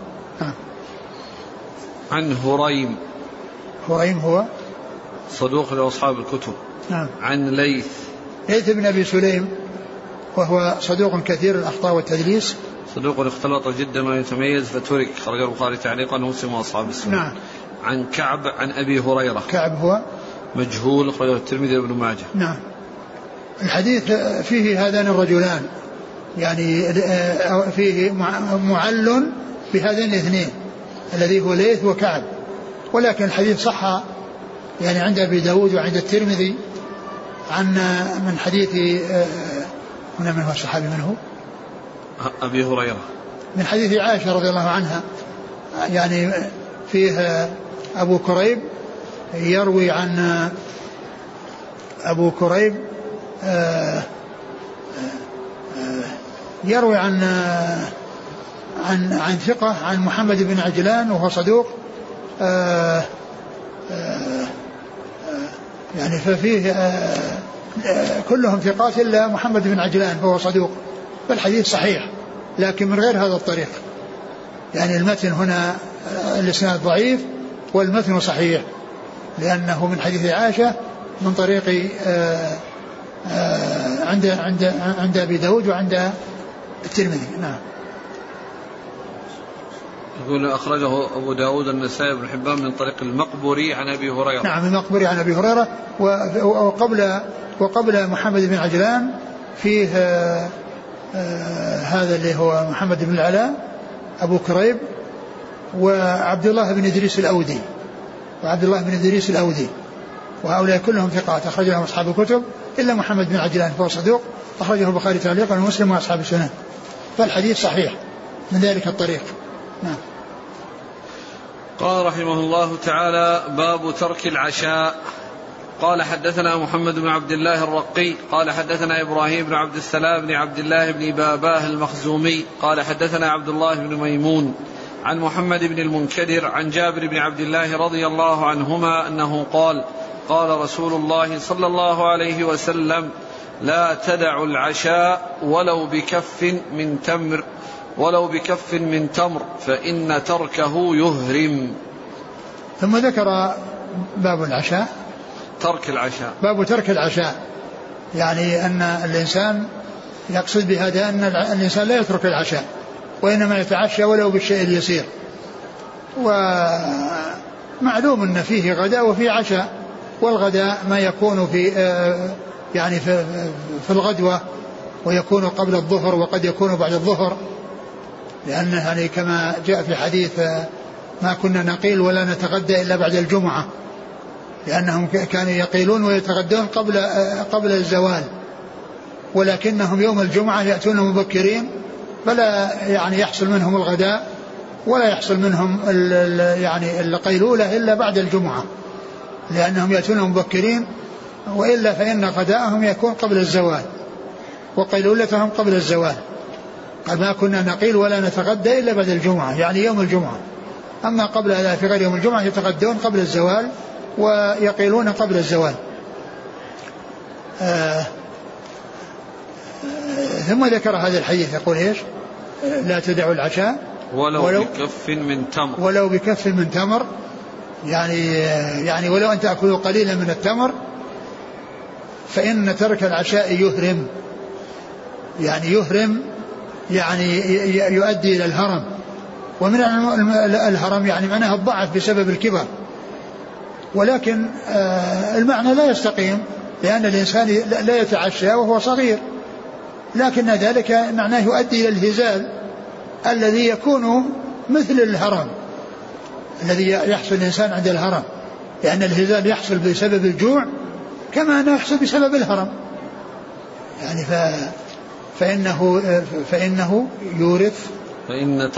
عن هريم هو صدوق لأصحاب الكتب. نعم. عن ليث بن أبي سليم وهو صدوق كثير الأخطاء والتدليس، صدوق اختلط جدا ويتميز فترك، خرج البخاري تعليقا ومسلم وأصحاب السنة. نعم. عن كعب عن أبي هريرة. كعب هو مجهول، أخرجه الترمذي وابن ماجه. نعم. الحديث فيه هذان الرجلان، يعني فيه معل بهذين الاثنين الذي هو ليث وكعب، ولكن الحديث صح يعني عند أبي داود وعند الترمذي من حديث من هو الصحابي منه أبي هريرة، من حديث عائشة رضي الله عنها، يعني فيه أبو كريب يروي عن أبو كريب يروي عن عن ثقة عن محمد بن عجلان وهو صدوق يعني ففيه كلهم ثقات إلا محمد بن عجلان فهو صدوق، فالحديث صحيح لكن من غير هذا الطريق، يعني المتن هنا الإسناد ضعيف والمتن صحيح لأنه من حديث عائشة من طريق عند أبي داود وعند الترمذي. نعم. يقول أخرجه أبو داود النسائي بن حبان من طريق المقبري عن أبي هريرة. نعم المقبري عن أبي هريرة. وقبل محمد بن عجلان فيه هذا اللي هو محمد بن العلاء أبو كريب وعبد الله بن إدريس الأودي وهؤلاء كلهم ثقات أخرج لهم أصحاب الكتب إلا محمد بن عجلان فهو صدوق أخرجه البخاري تعليقا ومسلم وأصحاب السنن، فالحديث صحيح من ذلك الطريق. نعم. قال رحمه الله تعالى: باب ترك العشاء. قال حدثنا محمد بن عبد الله الرقي قال حدثنا إبراهيم بن عبد السلام بن عبد الله بن باباه المخزومي قال حدثنا عبد الله بن ميمون عن محمد بن المنكدر عن جابر بن عبد الله رضي الله عنهما أنه قال: قال رسول الله صلى الله عليه وسلم: لا تدعوا العشاء ولو بكف من تمر فإن تركه يهرم. ثم ذكر باب العشاء، باب ترك العشاء، يعني أن الإنسان يقصد بهذا أن الإنسان لا يترك العشاء وإنما يتعشى ولو بالشيء اليسير، ومعلوم أن فيه غداء وفيه عشاء، والغداء ما يكون يعني في الغدوة ويكون قبل الظهر وقد يكون بعد الظهر، لأنه يعني كما جاء في حديث ما كنا نقيل ولا نتغدى إلا بعد الجمعة، لأنهم كانوا يقيلون ويتغدون قبل الزوال، ولكنهم يوم الجمعة يأتون مبكرين فلا يعني يحصل منهم الغداء ولا يحصل منهم يعني القيلولة إلا بعد الجمعة، لأنهم يأتون مبكرين، وإلا فإن غداءهم يكون قبل الزوال وقيلولتهم قبل الزوال. قال ما كنا نقيل ولا نتغدى إلا بعد الجمعة، يعني يوم الجمعة، أما قبل في غير يوم الجمعة يتغدون قبل الزوال ويقيلون قبل الزوال. ثم ذكر هذا الحديث يقول إيش؟ لا تدعوا العشاء ولو بكف من تمر، يعني ولو أن تأكلوا قليلا من التمر فإن ترك العشاء يهرم، يعني يهرم يعني يؤدي إلى الهرم، ومن الهرم يعني معناه الضعف بسبب الكبر، ولكن المعنى لا يستقيم لأن الإنسان لا يتعشى وهو صغير، لكن ذلك معناه يؤدي إلى الهزال الذي يكون مثل الهرم الذي يحصل الإنسان عند الهرم، لأن الهزال يحصل بسبب الجوع كما أنه يحصل بسبب الهرم، يعني فإنه يورث فإن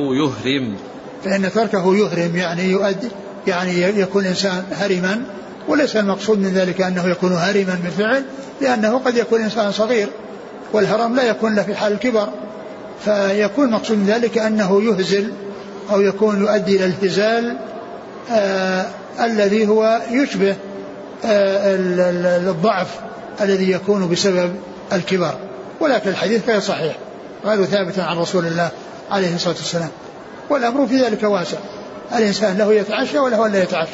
تركه يهرم يعني يؤدي، يعني يكون الإنسان هرما، وليس المقصود من ذلك أنه يكون هرما بالفعل، لأنه قد يكون إنسان صغير والهرم لا يكون له في حال الكبر، فيكون مقصود من ذلك أنه يهزل أو يكون يؤدي إلى الهزال الذي هو يشبه الضعف الذي يكون بسبب الكبر، ولكن الحديث غير صحيح غير ثابت عن رسول الله عليه الصلاة والسلام، والأمر في ذلك واسع، الإنسان له يتعشى وله لا يتعشى.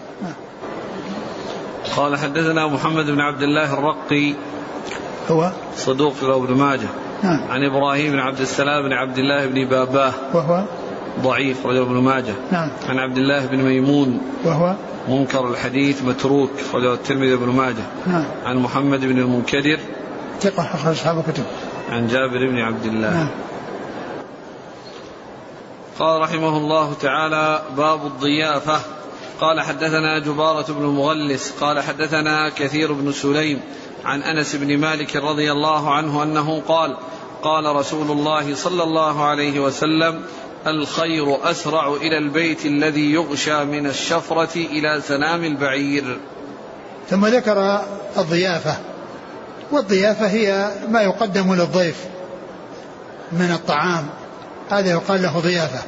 قال حدثنا محمد بن عبد الله الرقي هو صدوق في ابن ماجه. عن إبراهيم بن عبد السلام بن عبد الله بن باباه وهو ضعيف رجل ابن ماجه. عن عبد الله بن ميمون وهو منكر الحديث متروك رجل الترمذي بن ماجه. عن محمد بن المنكدر ثقة أخرج أصحاب الكتب. عن جابر بن عبد الله. قال رحمه الله تعالى: باب الضيافة. قال حدثنا جبارة بن مغلس قال حدثنا كثير بن سليم عن أنس بن مالك رضي الله عنه أنه قال: قال رسول الله صلى الله عليه وسلم: الخير أسرع إلى البيت الذي يغشى من الشفرة إلى سنام البعير. ثم ذكر الضيافة، والضيافة هي ما يقدم للضيف من الطعام هذا يقال له ضيافة.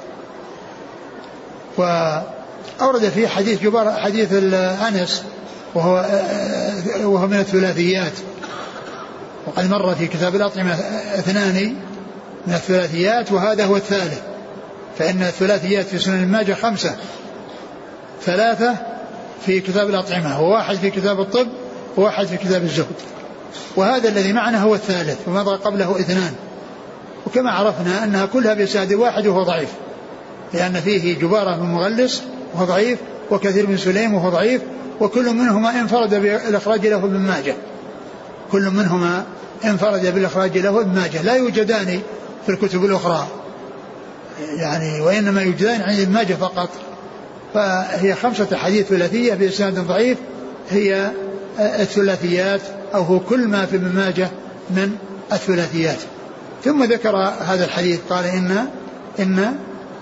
وأورد فيه حديث جبارة حديث أنس وهو من الثلاثيات، وقد مر في كتاب الأطعمة 2 من الثلاثيات وهذا هو الثالث، فإن الثلاثيات في سنن ماجه 5، 3 في كتاب الأطعمة و1 في كتاب الطب و1 في كتاب الزهد، وهذا الذي معنا هو الثالث ومضى قبله 2. وكما عرفنا أنها كلها بإسناد واحد وهو ضعيف، لأن فيه جبارة بن مغلس وهو ضعيف، وكثير بن سليم وهو ضعيف، وكل منهما انفرد بالإخراج له ابن ماجه، كل منهما انفرد بالإخراج له ابن ماجه، لا يوجدان في الكتب الأخرى يعني، وإنما يوجدان عند ابن ماجه فقط. فهي 5 حديث ثلاثية بإسناد ضعيف، هي الثلاثيات أو هو كل ما في ابن ماجه من الثلاثيات. ثم ذكر هذا الحديث قال إن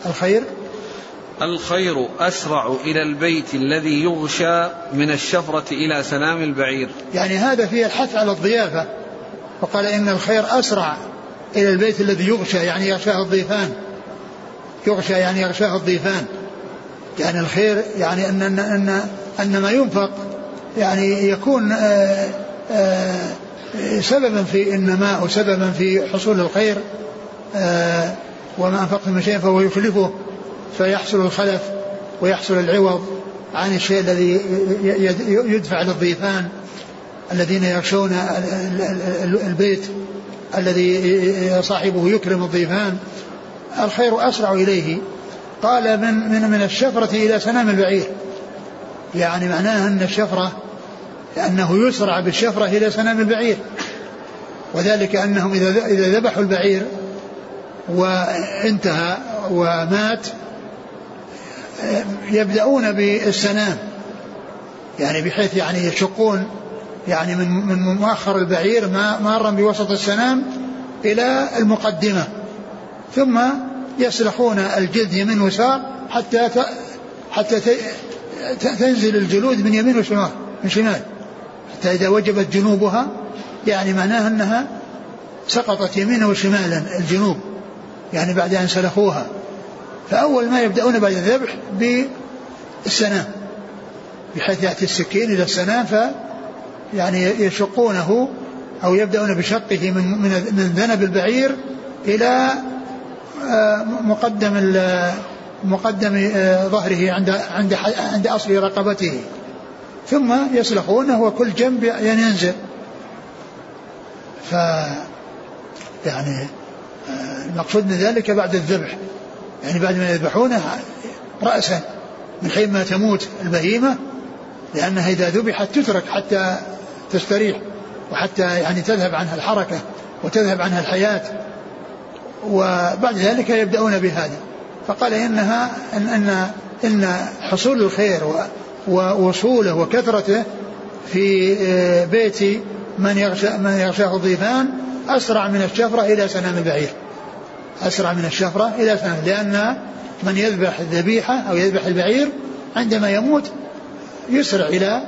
الخير أسرع إلى البيت الذي يغشى من الشفرة إلى سنام البعير، يعني هذا فيه الحث على الضيافة، وقال إن الخير أسرع إلى البيت الذي يغشى يعني يغشاه الضيفان، يغشى يعني يغشاه الضيفان، يعني الخير يعني أن ما ينفق يعني يكون سببا في النماء وسببا في حصول الخير، وما أنفقتم من شيء فهو يخلفه، فيحصل الخلف ويحصل العوض عن الشيء الذي يدفع للضيفان الذين يغشون البيت الذي صاحبه يكرم الضيفان. الخير أسرع إليه، قال من الشفرة إلى سنام البعير، يعني معناه أن الشفرة أنه يسرع بالشفرة إلى سنام البعير، وذلك أنهم إذا ذبحوا البعير وانتهى ومات يبدأون بالسنام، يعني بحيث يعني يشقون يعني من مؤخر البعير مارا بوسط السنام إلى المقدمة، ثم يسلخون الجلد يمين ويسار حتى تنزل الجلود من يمين وشمال من شمال، حتى إذا وجبت جنوبها يعني معناها أنها سقطت يمينا وشمالا الجنوب، يعني بعد أن سلخوها. فأول ما يبدأون بعد الذبح بالسنام، بحيث يأتي السكين إلى السنام يعني يشقونه أو يبدأون بشقه من ذنب البعير إلى مقدم ظهره عند أصل رقبته، ثم يسلخونه وكل جنب ينزل. يعني المقصود من ذلك بعد الذبح، يعني بعد ما يذبحونه رأسا من حين ما تموت البهيمة، لأنها إذا ذبحت تترك حتى تستريح وحتى يعني تذهب عنها الحركة وتذهب عنها الحياة، وبعد ذلك يبدأون بهذا. فقال إن حصول الخير ووصوله وكثرته في بيت من يغشاه الضيفان أسرع من الشفرة إلى سنام البعير، أسرع من الشفرة إلى سنام، لأن من يذبح الذبيحة أو يذبح البعير عندما يموت يسرع إلى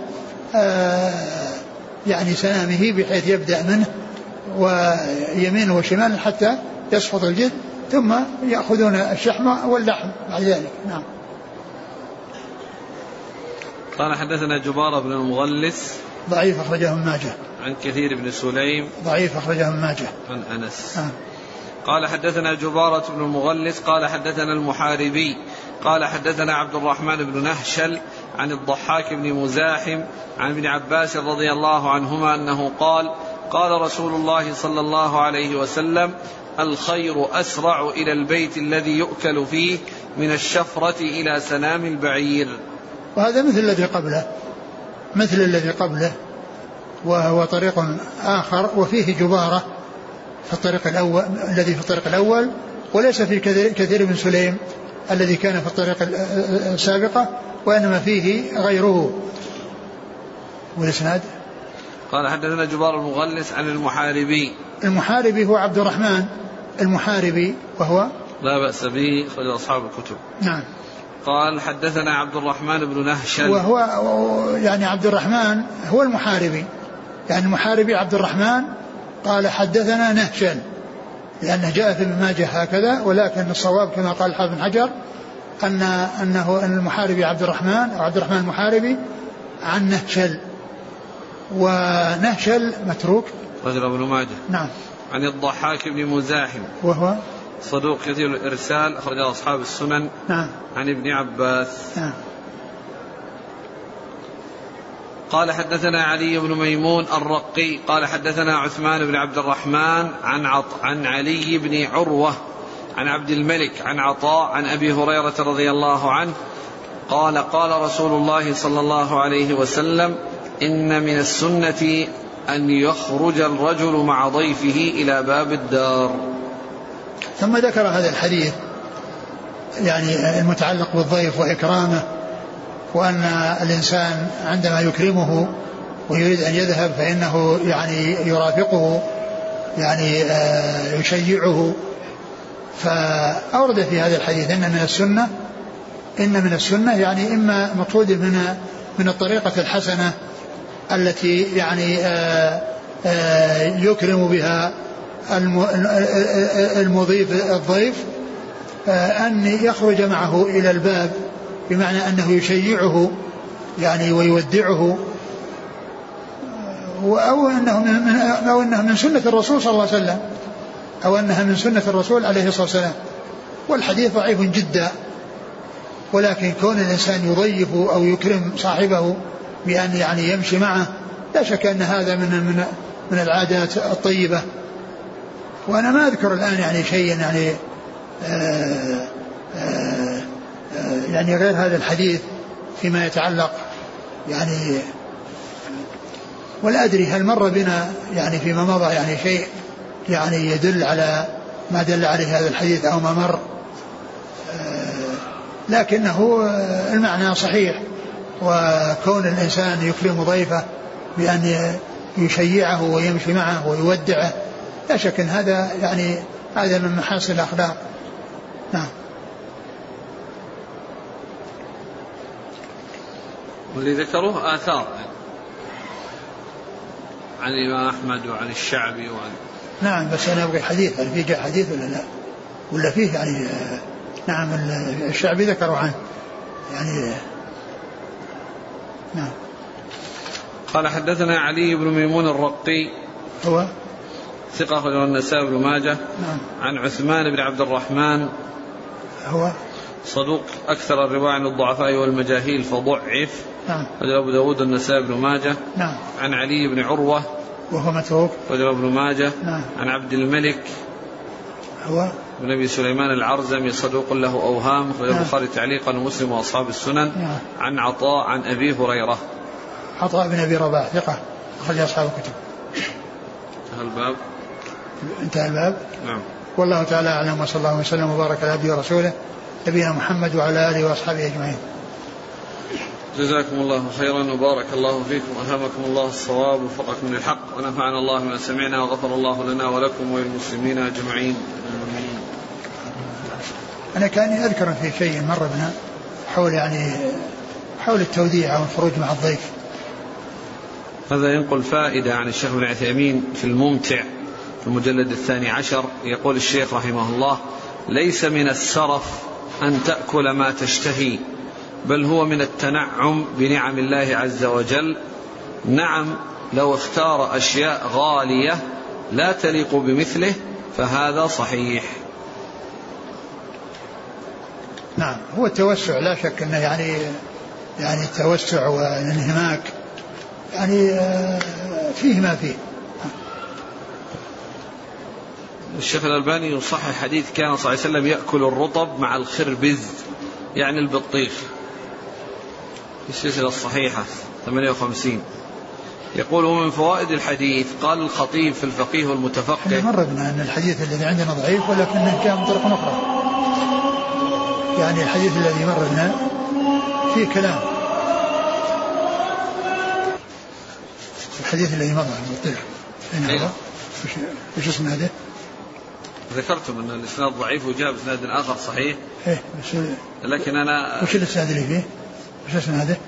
يعني سنامه، بحيث يبدأ منه ويمينه وشماله حتى يسقط الجلد، ثم يأخذون الشحم واللحم بعد ذلك. نعم. قال حدثنا جبارة بن المغلس ضعيف أخرجه ابن ماجه. عن كثير بن سليم ضعيف أخرجه ابن ماجه. عن أنس. قال حدثنا جبارة بن المغلس قال حدثنا المحاربي قال حدثنا عبد الرحمن بن نهشل عن الضحاك بن مزاحم عن ابن عباس رضي الله عنهما أنه قال قال رسول الله صلى الله عليه وسلم الخير أسرع إلى البيت الذي يؤكل فيه من الشفرة إلى سنام البعير. وهذا مثل الذي قبله وهو طريق آخر، وفيه جبارة في الطريق الأول الذي في الطريق الأول، وليس في كثير من سليم الذي كان في الطريق السابقة، وإنما فيه غيره. والإسناد قال حدثنا جبار المغلس عن المحاربي هو عبد الرحمن المحاربي، وهو لا بأس به أخرج أصحاب الكتب. نعم. قال حدثنا عبد الرحمن بن نهشل، وهو يعني عبد الرحمن هو المحاربي، يعني المحاربي عبد الرحمن. قال حدثنا نهشل، لأنه جاء في ابن ماجه هكذا، ولكن الصواب كما قال الحافظ بن حجر أنه المحاربي عبد الرحمن المحاربي عن نهشل، ونهشل متروك رجل ابن ماجه. نعم. عن الضحاك بن مزاحم وهو صدوق كثير الإرسال، أخرج أصحاب السنن. نعم. عن ابن عباس. نعم. قال حدثنا علي بن ميمون الرقي قال حدثنا عثمان بن عبد الرحمن عن علي بن عروة عن عبد الملك عن عطاء عن أبي هريرة رضي الله عنه قال قال رسول الله صلى الله عليه وسلم إن من السنة أن يخرج الرجل مع ضيفه إلى باب الدار. ثم ذكر هذا الحديث يعني المتعلق بالضيف وإكرامه، وأن الإنسان عندما يكرمه ويريد أن يذهب فإنه يعني يرافقه يعني يشيعه. فأورد في هذا الحديث إن من السنة يعني إما مقصود من الطريقة الحسنة التي يعني يكرم بها الضيف أن يخرج معه إلى الباب، بمعنى أنه يشيعه يعني ويودعه، أو أنه من سنة الرسول صلى الله عليه وسلم، أو أنها من سنة الرسول عليه الصلاة والسلام. والحديث ضعيف جدا، ولكن كون الإنسان يضيف أو يكرم صاحبه بأن يعني يمشي معه لا شك أن هذا من العادات الطيبة. وأنا ما أذكر الآن يعني شيء يعني غير هذا الحديث فيما يتعلق يعني، ولا أدري هل مر بنا يعني فيما مضى يعني شيء يعني يدل على ما دل عليه هذا الحديث أو ما مر، لكنه المعنى صحيح. وكون الإنسان يكرم ضيفه بأن يشيعه ويمشي معه ويودعه لا شك أن هذا يعني هذا من محاسن الأخلاق. نعم. واللي ذكروه آثار عن الإمام أحمد وعن الشعبي نعم، بس أنا أبغي حديث، هل فيه جاء حديث ولا لا، ولا فيه يعني نعم الشعبي ذكروا عنه يعني. نعم. قال حدثنا علي بن ميمون الرقي هو ثقة أخرج النسائي بن ماجه. نعم. عن عثمان بن عبد الرحمن هو صدوق أكثر الرواية عن الضعفاء والمجاهيل فضعف. نعم. رجل أبو داود النسائي بن ماجه. نعم. عن علي بن عروة وهو متروك. رجل ابن ماجه. نعم. عن عبد الملك هو بن أبي سليمان العرزمي صدوق له أوهام، رجل البخاري تعليقا ومسلم وأصحاب السنن. نعم. عن عطاء عن أبي هريرة. عطاء بن أبي رباح ثقة أخرج أصحاب الكتب. انتهى الباب. نعم. والله تعالى أعلم، وصلى الله وسلم وبارك على عبده ورسوله نبينا محمد وعلى آله وأصحابه أجمعين. جزاكم الله خيرا وبارك الله فيكم، ألهمكم الله الصواب ووفقكم للحق، ونفعنا الله بما سمعنا، وغفر الله لنا ولكم وللمسلمين أجمعين. أنا كاني أذكر في شيء مر بنا حول التوديع أو الخروج مع الضيف. هذا ينقل فائدة عن الشيخ بن عثيمين في الممتع في المجلد 12. يقول الشيخ رحمه الله: ليس من السرف أن تأكل ما تشتهي، بل هو من التنعم بنعم الله عز وجل. نعم، لو اختار أشياء غالية لا تليق بمثله فهذا صحيح. نعم، هو التوسع لا شك أنه يعني التوسع والانهماك يعني فيه ما فيه. الشيخ الألباني يصحح حديث كان صلى الله عليه وسلم يأكل الرطب مع الخربز، يعني البطيخ، في السلسلة الصحيحة 58. يقول: ومن فوائد الحديث قال الخطيب في الفقيه والمتفقه. مر بنا أن الحديث الذي عندنا ضعيف ولكنه جاء من طرق أخرى، يعني الحديث الذي مر بنا فيه كلام. الحديث الذي مر البطيخ وش اسمه هذا؟ ذكرتم أن الإسناد ضعيف وجاء بإسناد آخر صحيح. بس لكن أنا وش الإسناد اللي فيه؟ وش اسمه هذا؟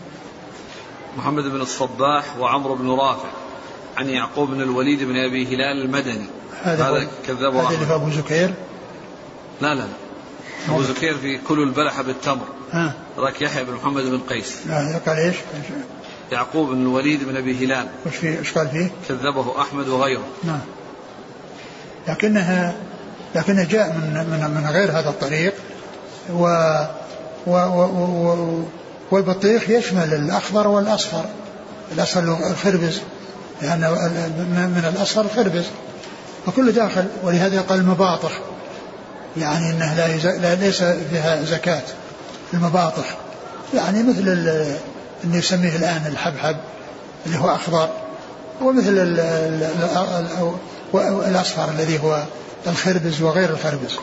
محمد بن الصباح وعمرو بن رافع عن يعقوب بن الوليد بن أبي هلال المدني. هذا كذبه هذا اللي في أبو زكير. لا أبو زكير في كل البلح بالتمر. ذاك يحيى بن محمد بن قيس. لا قال إيش؟ يعقوب بن الوليد بن أبي هلال. إيش قال فيه؟ كذبه أحمد وغيره. نعم. لكنه جاء من غير هذا الطريق. والبطيخ يشمل الأخضر والأصفر. الأصل الخربز، لأن من الأصفر الخربز فكله داخل. ولهذا قال المباطخ، يعني أنه لا ليس فيها زكاة. المباطخ يعني مثل اللي يسميه الآن الحبحب اللي هو أخضر، ومثل الأصفر الذي هو الخربز وغير الخربز.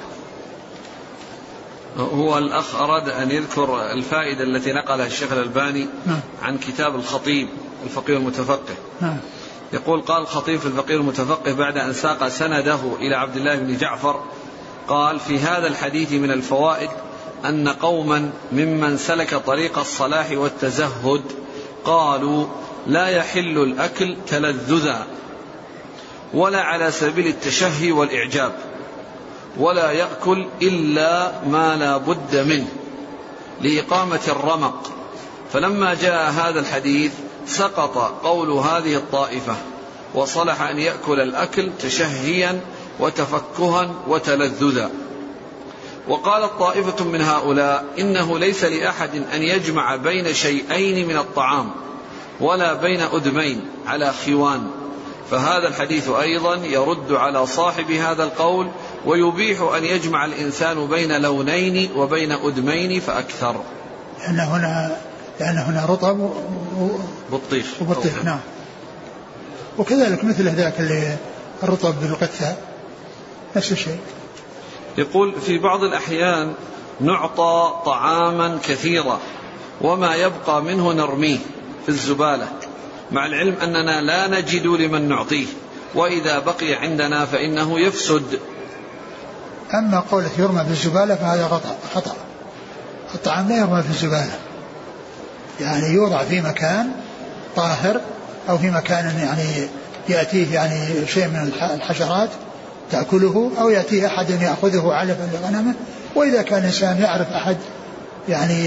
هو الأخ أراد أن يذكر الفائدة التي نقلها الشيخ الألباني عن كتاب الخطيب الفقيه المتفقه. يقول: قال الخطيب في الفقيه المتفقه بعد أن ساق سنده إلى عبد الله بن جعفر، قال: في هذا الحديث من الفوائد أن قوما ممن سلك طريق الصلاح والتزهد قالوا: لا يحل الأكل تلذذا ولا على سبيل التشهي والإعجاب، ولا يأكل إلا ما لا بد منه لإقامة الرمق. فلما جاء هذا الحديث سقط قول هذه الطائفة، وصلح أن يأكل الأكل تشهيا وتفكها وتلذذا. وقالت طائفة من هؤلاء: إنه ليس لأحد أن يجمع بين شيئين من الطعام ولا بين أدمين على خوان. فهذا الحديث أيضا يرد على صاحب هذا القول، ويبيح أن يجمع الإنسان بين لونين وبين أدمين فأكثر. لأن هنا رطب بطيخ وبطيخ. نعم. وكذلك مثل ذاك اللي الرطب بالقثة نفس الشيء. يقول: في بعض الأحيان نعطى طعاما كثيرا وما يبقى منه نرميه في الزبالة، مع العلم أننا لا نجد لمن نعطيه، وإذا بقي عندنا فإنه يفسد. أما قولة يرمى في الزبالة فهذا خطأ. الطعام لا يرمى في الزبالة، يعني يوضع في مكان طاهر أو في مكان يعني يأتيه يعني شيء من الحشرات تأكله، أو يأتيه أحد يأخذه علفا لغنمه. وإذا كان الإنسان يعرف أحد يعني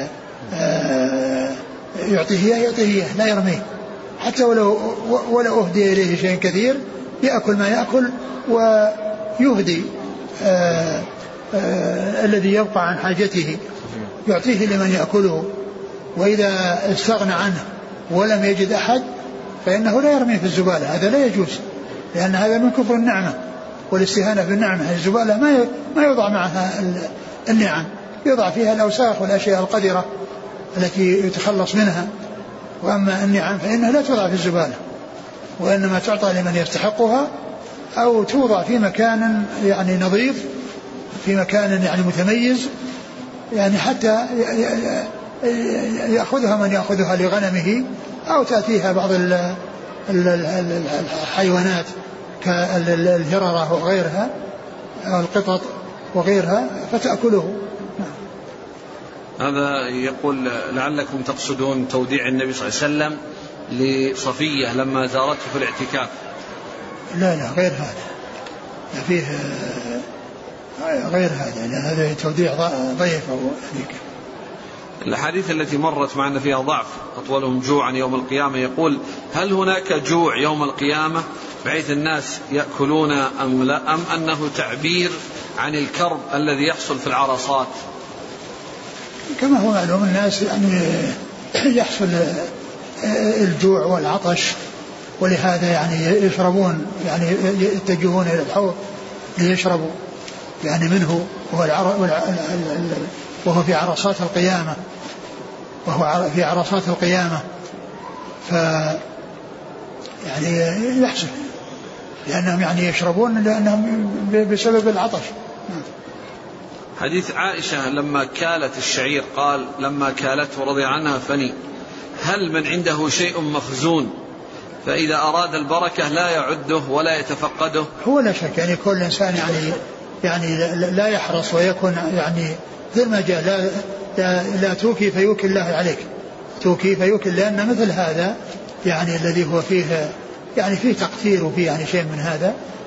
يعطيه لا يرميه، حتى ولو أهدي إليه شيء كثير يأكل ما يأكل ويهدي الذي يبقى عن حاجته يعطيه لمن يأكله. وإذا استغنى عنه ولم يجد أحد فإنه لا يرميه في الزبالة، هذا لا يجوز، لأن هذا من كفر النعمة والاستهانة بالنعمة. الزبالة ما يوضع معها النعم، يوضع فيها الأوساخ والأشياء القذرة التي يتخلص منها. وأما النعم فإنها لا توضع في الزبالة، وإنما تعطى لمن يستحقها، أو توضع في مكان يعني نظيف، في مكان يعني متميز، يعني حتى يأخذها من يأخذها لغنمه، أو تأتيها بعض الحيوانات كالهررة وغيرها أو القطط وغيرها فتأكله. هذا يقول: لعلكم تقصدون توديع النبي صلى الله عليه وسلم لصفية لما زارته في الاعتكاف. لا غير هذا، فيه غير هذا، لأن هذا توديع ضيف أو هيك. الحديث التي مرت معنا فيها ضعف: أطولهم جوعا يوم القيامة. يقول: هل هناك جوع يوم القيامة بحيث الناس يأكلون أم لا، أم أنه تعبير عن الكرب الذي يحصل في العرصات؟ كما هو معلوم الناس يعني يحصل الجوع والعطش، ولهذا يعني يشربون، يعني يتجهون إلى الحوض ليشربوا يعني منه، وهو في عرصات القيامة، ف يعني يحصل لأنهم يعني يشربون لأنهم بسبب العطش. حديث عائشة لما كالت الشعير قال: لما كالته رضي عنها فني، هل من عنده شيء مخزون فإذا أراد البركة لا يعده ولا يتفقده؟ هو لا شك يعني كل إنسان يعني لا يحرص ويكون يعني ذي ما جاء لا توكي فيوكي الله عليك، توكي فيوكي، لأن مثل هذا يعني الذي هو فيه يعني فيه تقتير وفيه يعني شيء من هذا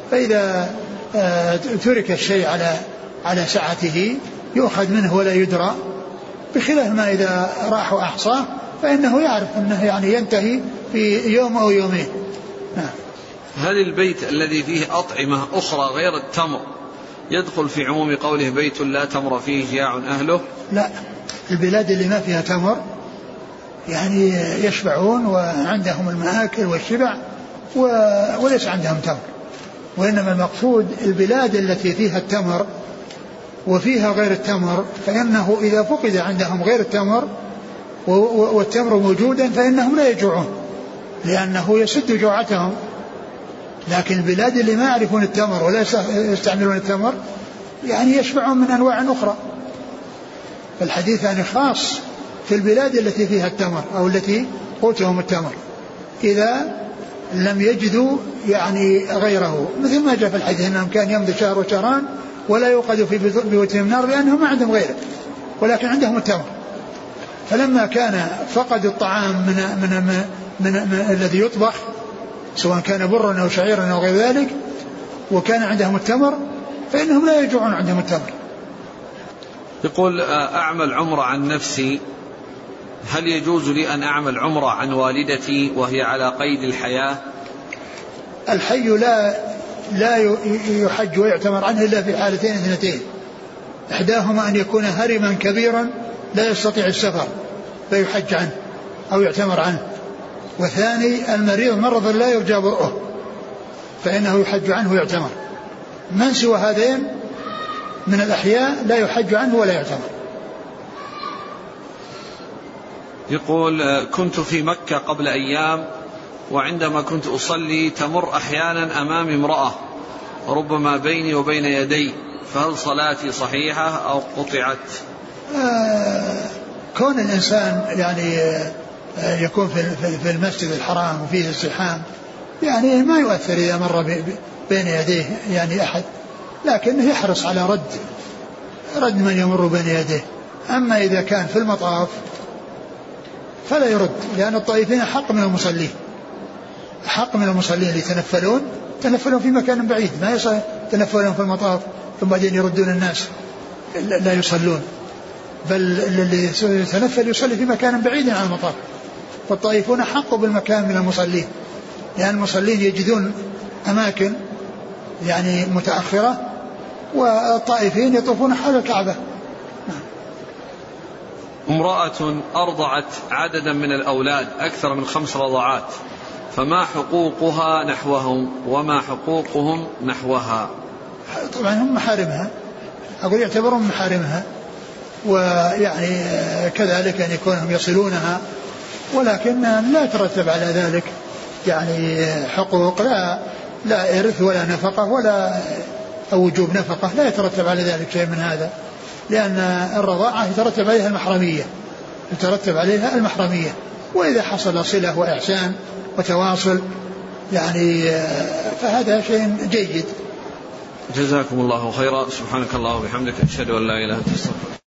فإذا ترك الشيء على سعته يؤخذ منه ولا يدرى، بخلاف ما إذا راح وأحصاه فإنه يعرف أنه يعني ينتهي في يوم أو يومين. هل البيت الذي فيه أطعمة أخرى غير التمر يدخل في عموم قوله بيت لا تمر فيه جياع أهله؟ لا، البلاد اللي ما فيها تمر يعني يشبعون وعندهم المآكل والشبع وليس عندهم تمر، وإنما المقصود البلاد التي فيها التمر وفيها غير التمر، فإنه إذا فقد عندهم غير التمر والتمر موجودا فإنهم لا يجوعون لأنه يسد جوعتهم. لكن البلاد اللي ما يعرفون التمر ولا يستعملون التمر يعني يشبعون من أنواع أخرى. فالحديث يعني خاص في البلاد التي فيها التمر أو التي قوتهم التمر إذا لم يجدوا يعني غيره، مثل ما جاء في الحديث أنهم كان يمضي شهر وشهران ولا يوقد في بيوتهم نار لأنهم ما عندهم غيره ولكن عندهم التمر. فلما كان فقدوا الطعام من الذي يطبخ سواء كان برا أو شعيرا أو غير ذلك وكان عندهم التمر فإنهم لا يجوعون عندهم التمر. يقول أعمل عمرة عن نفسي، هل يجوز لي أن أعمل عمرة عن والدتي وهي على قيد الحياة؟ الحي لا يحج ويعتمر عنه إلا في حالتين اثنتين، إحداهما أن يكون هرما كبيرا لا يستطيع السفر فيحج عنه أو يعتمر عنه، وثاني المريض مرضا لا يرجى برؤه فإنه يحج عنه ويعتمر. من سوى هذين من الأحياء لا يحج عنه ولا يعتمر. يقول كنت في مكة قبل أيام وعندما كنت أصلي تمر أحيانا أمام امرأة ربما بيني وبين يدي، فهل صلاتي صحيحة أو قطعت؟ كون الإنسان يعني يكون في المسجد الحرام وفيه الزحام يعني ما يؤثر إذا مر بين يديه يعني أحد، لكنه يحرص على رد من يمر بين يديه. أما إذا كان في المطاف فلا يرد، لأن الطائفين حق من المصلين، حق من المصلين اللي تنفلون في مكان بعيد، ما يتنفلون في المطاف ثم بعدين يردون الناس لا يصلون، بل الذي يتنفل يصلي في مكان بعيد عن المطاف. فالطائفون حق بالمكان من المصلين، لأن المصلين يجدون أماكن يعني متأخرة والطائفين يطوفون حول الكعبة. امرأة أرضعت عددا من الأولاد أكثر من 5 رضعات، فما حقوقها نحوهم وما حقوقهم نحوها؟ طبعا هم محارمها، أقول يعتبرون محارمها، ويعني كذلك أن يكونهم يصلونها، ولكن لا يترتب على ذلك يعني حقوق لا إرث ولا نفقة ولا وجوب نفقة، لا يترتب على ذلك شيء من هذا، لأن الرضاعة يترتب عليها المحرمية، وإذا حصل صلة وإحسان وتواصل يعني فهذا شيء جيد. جزاكم الله خيرا. سبحانك الله وبحمدك أشهد أن لا إله إلا أنت أستغفرك.